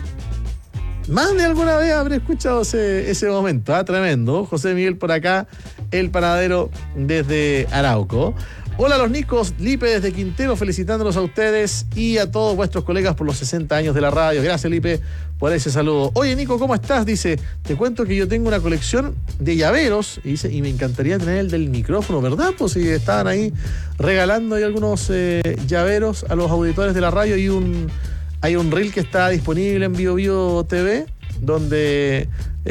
Speaker 1: Más de alguna vez habré escuchado ese momento, tremendo. José Miguel por acá, el panadero desde Arauco. Hola, los Nicos, Lipe desde Quintero, felicitándolos a ustedes y a todos vuestros colegas por los 60 años de la radio. Gracias, Lipe, por ese saludo. Oye, Nico, ¿cómo estás? Dice, te cuento que yo tengo una colección de llaveros, y dice, y me encantaría tener el del micrófono, ¿verdad? Pues si estaban ahí regalando ahí algunos llaveros a los auditores de la radio, y hay un reel que está disponible en Bio Bio TV donde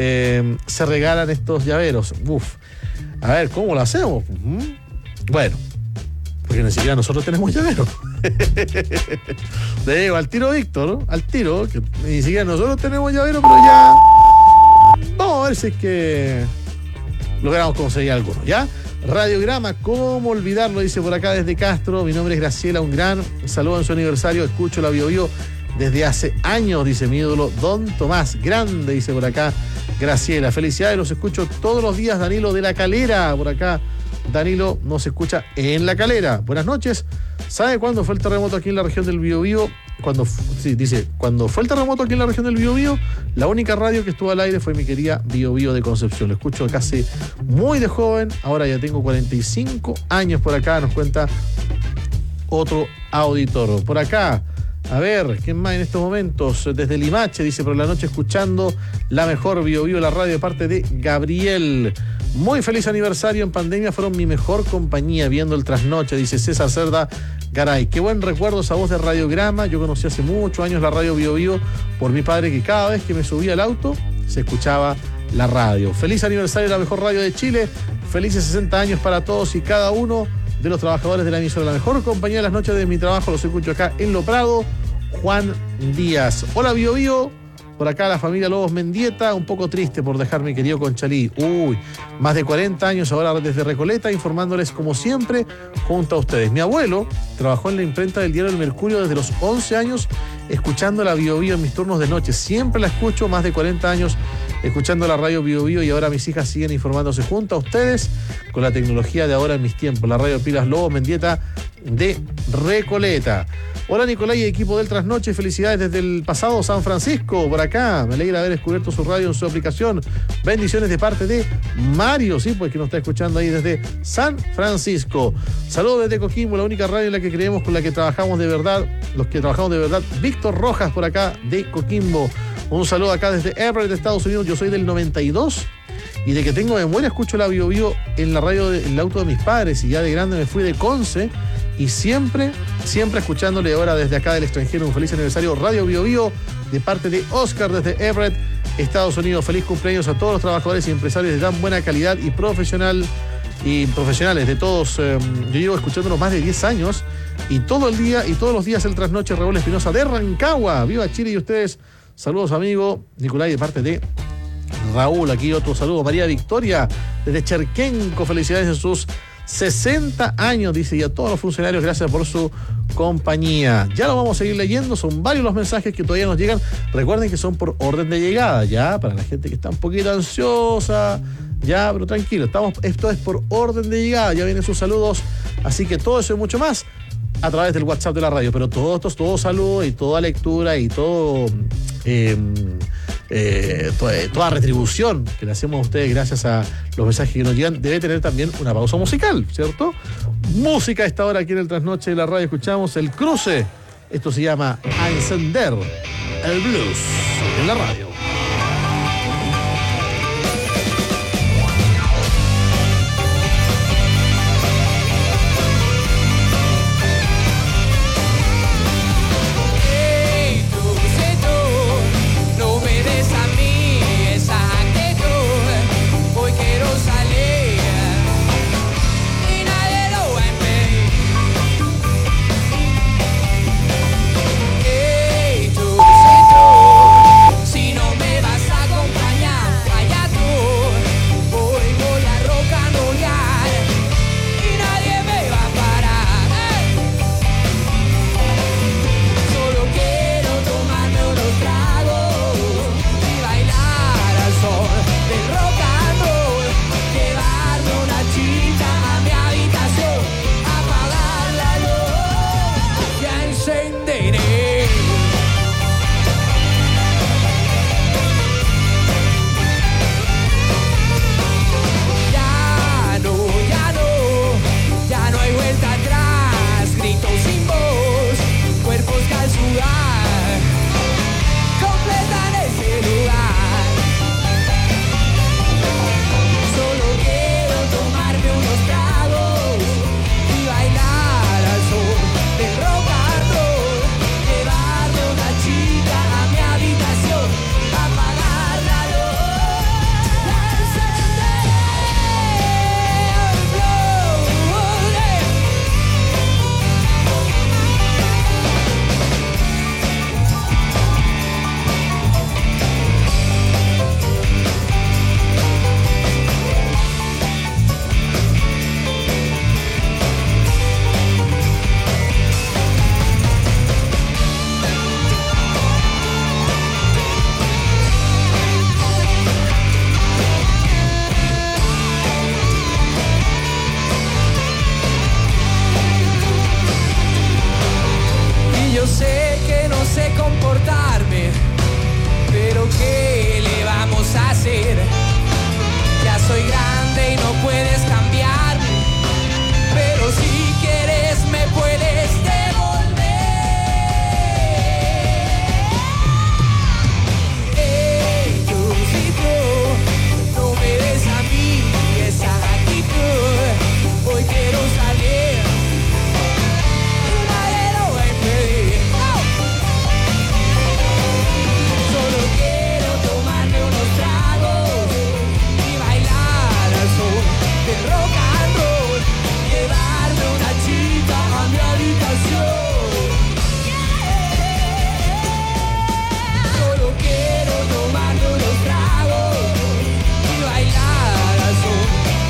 Speaker 1: se regalan estos llaveros. Uf. A ver, ¿cómo lo hacemos? Bueno, porque ni siquiera nosotros tenemos llaveros. Le digo al tiro, Víctor, ¿no? Al tiro, que ni siquiera nosotros tenemos llaveros, pero ya vamos a ver si es que logramos conseguir alguno, ¿ya? Radiograma, ¿cómo olvidarlo? Dice por acá desde Castro. Mi nombre es Graciela, un gran saludo en su aniversario. Escucho la Bio Bio desde hace años, dice mi ídolo Don Tomás. Grande, dice por acá Graciela. Felicidades, los escucho todos los días. Danilo de La Calera, por acá. Danilo nos escucha en La Calera. Buenas noches. ¿Sabe cuándo fue el terremoto aquí en la región del Biobío? Cuando fue el terremoto aquí en la región del Biobío, la única radio que estuvo al aire fue mi querida Biobío de Concepción. Lo escucho casi muy de joven, ahora ya tengo 45 años por acá, nos cuenta otro auditor. Por acá, A ver, ¿quién más en estos momentos? Desde Limache, dice, por la noche escuchando la mejor Bio Bio, la radio, de parte de Gabriel. Muy feliz aniversario, en pandemia fueron mi mejor compañía viendo el trasnoche, dice César Cerda Garay. Qué buen recuerdo esa voz de Radiograma. Yo conocí hace muchos años la radio Bio Bio por mi padre, que cada vez que me subía al auto se escuchaba la radio. Feliz aniversario de la mejor radio de Chile. Felices 60 años para todos y cada uno de los trabajadores de la emisora. La mejor compañía de las noches de mi trabajo, los escucho acá en Lo Prado. Juan Díaz. Hola Bio Bio. Por acá la familia Lobos Mendieta, un poco triste por dejar mi querido Conchalí. Más de 40 años ahora desde Recoleta, informándoles como siempre junto a ustedes. Mi abuelo trabajó en la imprenta del diario El Mercurio desde los 11 años, escuchando la Bio Bio en mis turnos de noche. Siempre la escucho, más de 40 años escuchando la radio Bio Bio, y ahora mis hijas siguen informándose junto a ustedes con la tecnología de ahora en mis tiempos. La radio Pilas Lobos Mendieta de Recoleta. Hola Nicolás y equipo del Trasnoche, felicidades desde el pasado San Francisco, por acá. Me alegra haber descubierto su radio en su aplicación. Bendiciones de parte de Mario, sí, pues que nos está escuchando ahí desde San Francisco. Saludos desde Coquimbo, la única radio en la que creemos, con la que trabajamos de verdad, los que trabajamos de verdad. Víctor Rojas por acá de Coquimbo. Un saludo acá desde Everett, Estados Unidos. Yo soy del 92 y de que tengo memoria escucho la Bio Bio en la radio, en el auto de mis padres, y ya de grande me fui de Conce. Y siempre escuchándole ahora desde acá del extranjero. Un feliz aniversario Radio Bio Bio de parte de Oscar desde Everett, Estados Unidos. Feliz cumpleaños a todos los trabajadores y empresarios de tan buena calidad y profesionales de todos. Yo llevo escuchándolos más de 10 años y todo el día y todos los días el Trasnoche. Raúl Espinosa de Rancagua. Viva Chile y ustedes. Saludos amigo Nicolás de parte de Raúl. Aquí otro saludo. María Victoria desde Cherquenco. Felicidades en sus 60 años, dice, y a todos los funcionarios, gracias por su compañía. Ya lo vamos a seguir leyendo, son varios los mensajes que todavía nos llegan. Recuerden que son por orden de llegada, ya, para la gente que está un poquito ansiosa, ya, pero tranquilo, esto es por orden de llegada, ya vienen sus saludos, así que todo eso y mucho más a través del WhatsApp de la radio, pero todo saludo y toda lectura y todo toda retribución que le hacemos a ustedes gracias a los mensajes que nos llegan debe tener también una pausa musical, ¿cierto? Música a esta hora aquí en el Trasnoche de la radio. Escuchamos El Cruce. Esto se llama A Encender el Blues en la radio.
Speaker 13: Si no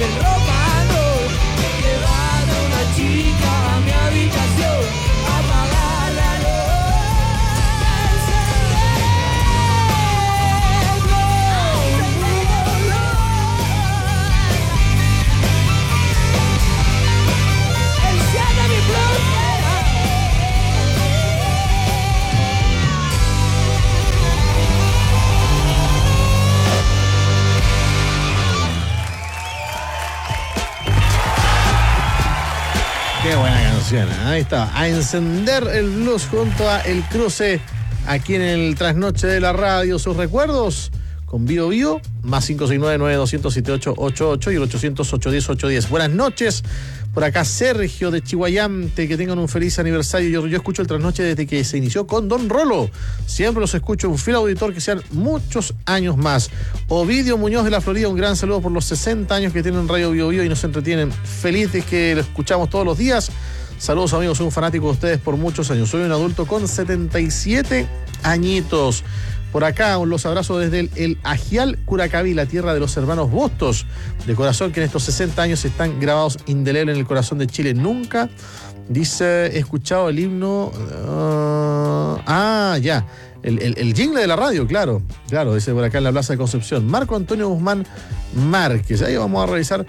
Speaker 13: del romador. Llevar a una chica a mi habitación, apagar la
Speaker 1: Qué buena canción, ahí está. A encender el blues junto a El Cruce, aquí en el Trasnoche de la Radio. Sus recuerdos con Bio Bio, más 569-9207-888 y el 800-810-810. Buenas noches. Por acá Sergio de Chihuayante, que tengan un feliz aniversario. Yo escucho el Trasnoche desde que se inició con Don Rolo. Siempre los escucho, un fiel auditor, que sean muchos años más. Ovidio Muñoz de la Florida, un gran saludo por los 60 años que tienen Radio Bio Bio y nos entretienen. Feliz de que lo escuchamos todos los días. Saludos amigos, soy un fanático de ustedes por muchos años. Soy un adulto con 77 añitos. Por acá, los abrazos desde el Ajial Curacaví, la tierra de los hermanos Bustos, de corazón, que en estos 60 años están grabados indeleble en el corazón de Chile. Nunca, dice, he escuchado el himno. Ya. El jingle de la radio, claro, dice por acá en la Plaza de Concepción. Marco Antonio Guzmán Márquez. Ahí vamos a revisar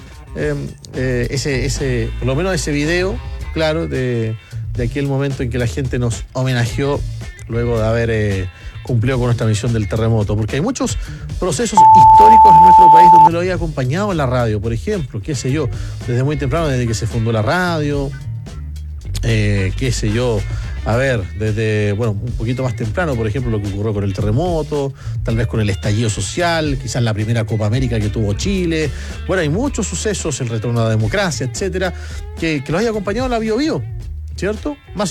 Speaker 1: ese, por lo menos ese video, claro, de aquel momento en que la gente nos homenajeó luego de haber cumplido con nuestra misión del terremoto, porque hay muchos procesos históricos en nuestro país donde lo había acompañado en la radio, por ejemplo, qué sé yo, desde muy temprano, desde que se fundó la radio, qué sé yo, a ver, desde, bueno, un poquito más temprano, por ejemplo, lo que ocurrió con el terremoto, tal vez con el estallido social, quizás la primera Copa América que tuvo Chile. Bueno, hay muchos sucesos, el retorno a la democracia, etcétera, que los haya acompañado en la Bio Bio, ¿cierto? Más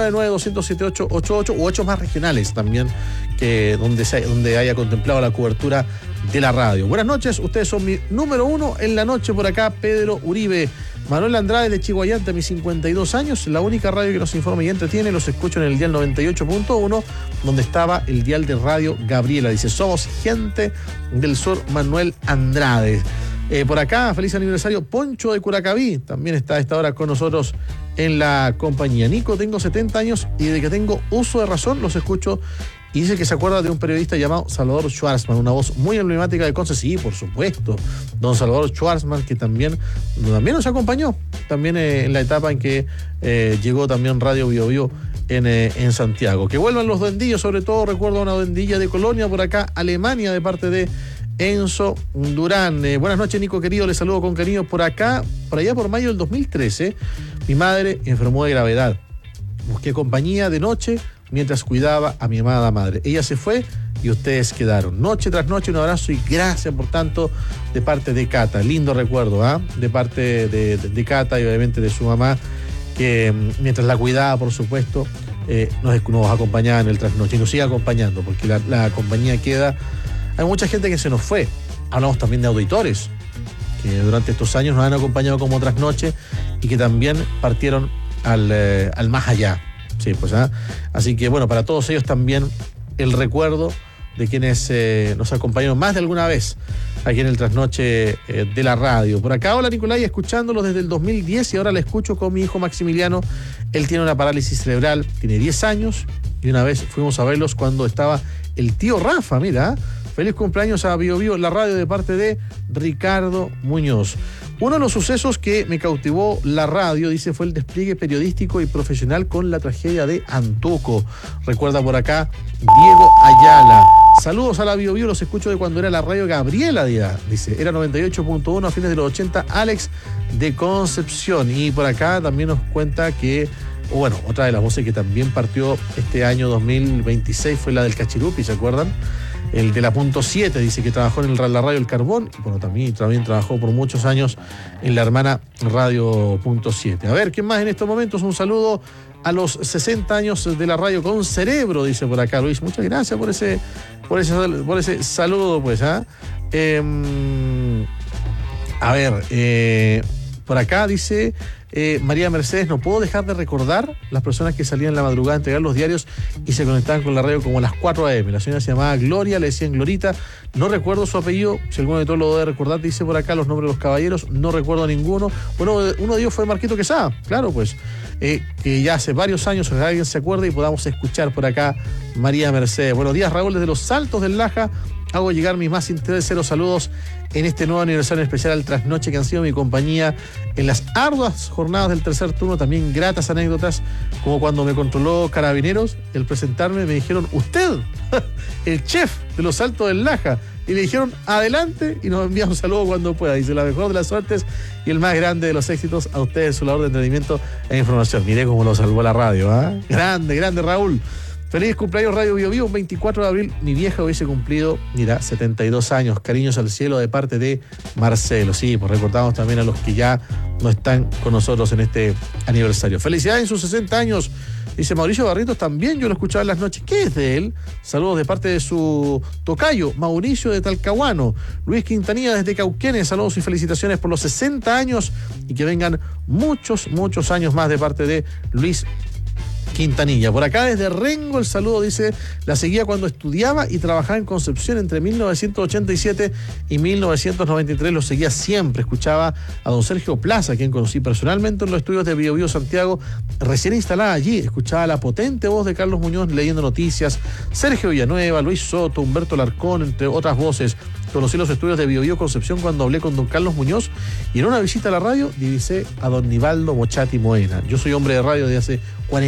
Speaker 1: 569-9207-888 u 8 más regionales también, que donde haya contemplado la cobertura de la radio. Buenas noches, ustedes son mi número uno en la noche. Por acá Pedro Uribe. Manuel Andrade de Chihuayante, a mis 52 años, la única radio que nos informa y entretiene. Los escucho en el dial 98.1, donde estaba el dial de Radio Gabriela. Dice, somos gente del sur, Manuel Andrade. Por acá, feliz aniversario, Poncho de Curacaví, también está a esta hora con nosotros en la compañía. Nico, tengo 70 años y desde que tengo uso de razón los escucho. Y dice que se acuerda de un periodista llamado Salvador Schwarzman, una voz muy emblemática de Conce. Sí, por supuesto, don Salvador Schwarzman, que también nos acompañó, también en la etapa en que llegó también Radio Bio Bio en Santiago. Que vuelvan los duendillos, sobre todo recuerdo una duendilla de Colonia, por acá, Alemania, de parte de Enzo Durán. Buenas noches, Nico querido, les saludo con cariño. Por acá, por allá por mayo del 2013, mi madre enfermó de gravedad. Busqué compañía de noche mientras cuidaba a mi amada madre. Ella se fue y ustedes quedaron. Noche tras noche, un abrazo y gracias por tanto de parte de Cata. Lindo recuerdo, de parte de Cata y obviamente de su mamá, que mientras la cuidaba, por supuesto, nos acompañaba en el trasnoche y nos sigue acompañando, porque la compañía queda. Hay mucha gente que se nos fue. Hablamos también de auditores que durante estos años nos han acompañado como trasnoche y que también partieron al más allá. Sí, pues, así que bueno, para todos ellos también el recuerdo de quienes nos acompañaron más de alguna vez aquí en el trasnoche de la radio. Por acá, hola Nicolai, escuchándolo desde el 2010 y ahora la escucho con mi hijo Maximiliano. Él tiene una parálisis cerebral, tiene 10 años y una vez fuimos a verlos cuando estaba el tío Rafa, mira. Feliz cumpleaños a Bio Bio, la radio, de parte de Ricardo Muñoz. Uno de los sucesos que me cautivó la radio, dice, fue el despliegue periodístico y profesional con la tragedia de Antuco. Recuerda por acá Diego Ayala. Saludos a la Bio Bio, los escucho de cuando era la radio Gabriela, dice. Era 98.1 a fines de los 80, Alex de Concepción. Y por acá también nos cuenta que, bueno, otra de las voces que también partió este año 2026 fue la del Cachirupi, ¿se acuerdan? El de la Punto 7, dice que trabajó en la radio El Carbón, y bueno, también trabajó por muchos años en la hermana Radio Punto 7. A ver, ¿quién más en estos momentos? Un saludo a los 60 años de la radio con cerebro, dice por acá Luis. Muchas gracias por ese saludo, pues. A ver, Por acá dice María Mercedes, no puedo dejar de recordar las personas que salían en la madrugada a entregar los diarios y se conectaban con la radio como a las 4 a.m. La señora se llamaba Gloria, le decían Glorita, no recuerdo su apellido, si alguno de todos lo debe recordar, dice por acá los nombres de los caballeros, no recuerdo ninguno. Bueno, uno de ellos fue Marquito Quesada, claro, pues, que ya hace varios años, ojalá alguien se acuerde y podamos escuchar por acá María Mercedes. Buenos días, Raúl, desde los Saltos del Laja. Hago llegar mis más sinceros saludos en este nuevo aniversario especial al Trasnoche, que han sido mi compañía en las arduas jornadas del tercer turno. También gratas anécdotas, como cuando me controló Carabineros, el presentarme me dijeron, usted, el chef de los Saltos del Laja. Y le dijeron, adelante, y nos envía un saludo cuando pueda. Dice, la mejor de las suertes y el más grande de los éxitos a ustedes, su labor de entretenimiento e información. Miré cómo lo salvó la radio, ¿ah? Grande, grande, Raúl. Feliz cumpleaños Radio Bio Bio, un 24 de abril. Mi vieja hubiese cumplido, mira, 72 años. Cariños al cielo de parte de Marcelo. Sí, pues recordamos también a los que ya no están con nosotros en este aniversario. Felicidades en sus 60 años. Dice Mauricio Barrientos, también yo lo escuchaba en las noches. ¿Qué es de él? Saludos de parte de su tocayo, Mauricio de Talcahuano. Luis Quintanilla desde Cauquenes, saludos y felicitaciones por los 60 años y que vengan muchos, muchos años más de parte de Luis Quintanilla. Por acá desde Rengo el saludo, dice, la seguía cuando estudiaba y trabajaba en Concepción entre 1987 y 1993, lo seguía siempre, escuchaba a don Sergio Plaza, a quien conocí personalmente en los estudios de Bio Bio Santiago, recién instalada allí, escuchaba la potente voz de Carlos Muñoz leyendo noticias, Sergio Villanueva, Luis Soto, Humberto Larcón, entre otras voces. Conocí los estudios de Bio Bio Concepción cuando hablé con don Carlos Muñoz y en una visita a la radio divisé a don Nivaldo Mochati Moena. Yo soy hombre de radio desde hace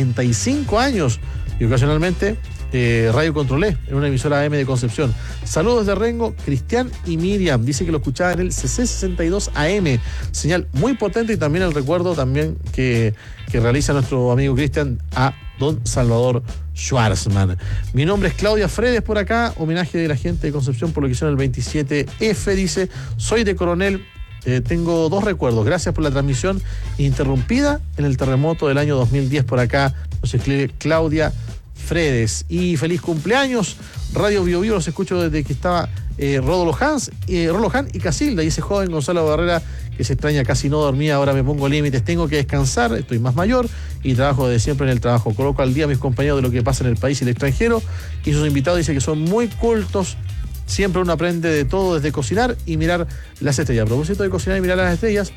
Speaker 1: 45 años y ocasionalmente radio controlé en una emisora AM de Concepción. Saludos de Rengo, Cristian y Miriam. Dice que lo escuchaba en el CC62 AM. Señal muy potente y también el recuerdo también que realiza nuestro amigo Cristian a don Salvador Schwarzman. Mi nombre es Claudia Fredes por acá, homenaje de la gente de Concepción por lo que hicieron el 27F, dice, soy de Coronel, tengo 2 recuerdos, gracias por la transmisión interrumpida en el terremoto del año 2010 por acá, nos escribe Claudia Fredes, y feliz cumpleaños, Radio Bio Bio, los escucho desde que estaba Rolo Han y Casilda, y ese joven Gonzalo Barrera que se extraña, casi no dormía, ahora me pongo límites, tengo que descansar, estoy más mayor y trabajo desde siempre en el trabajo, coloco al día a mis compañeros de lo que pasa en el país y el extranjero, y sus invitados dice que son muy cultos, siempre uno aprende de todo, desde cocinar y mirar las estrellas. A propósito de cocinar y mirar las estrellas,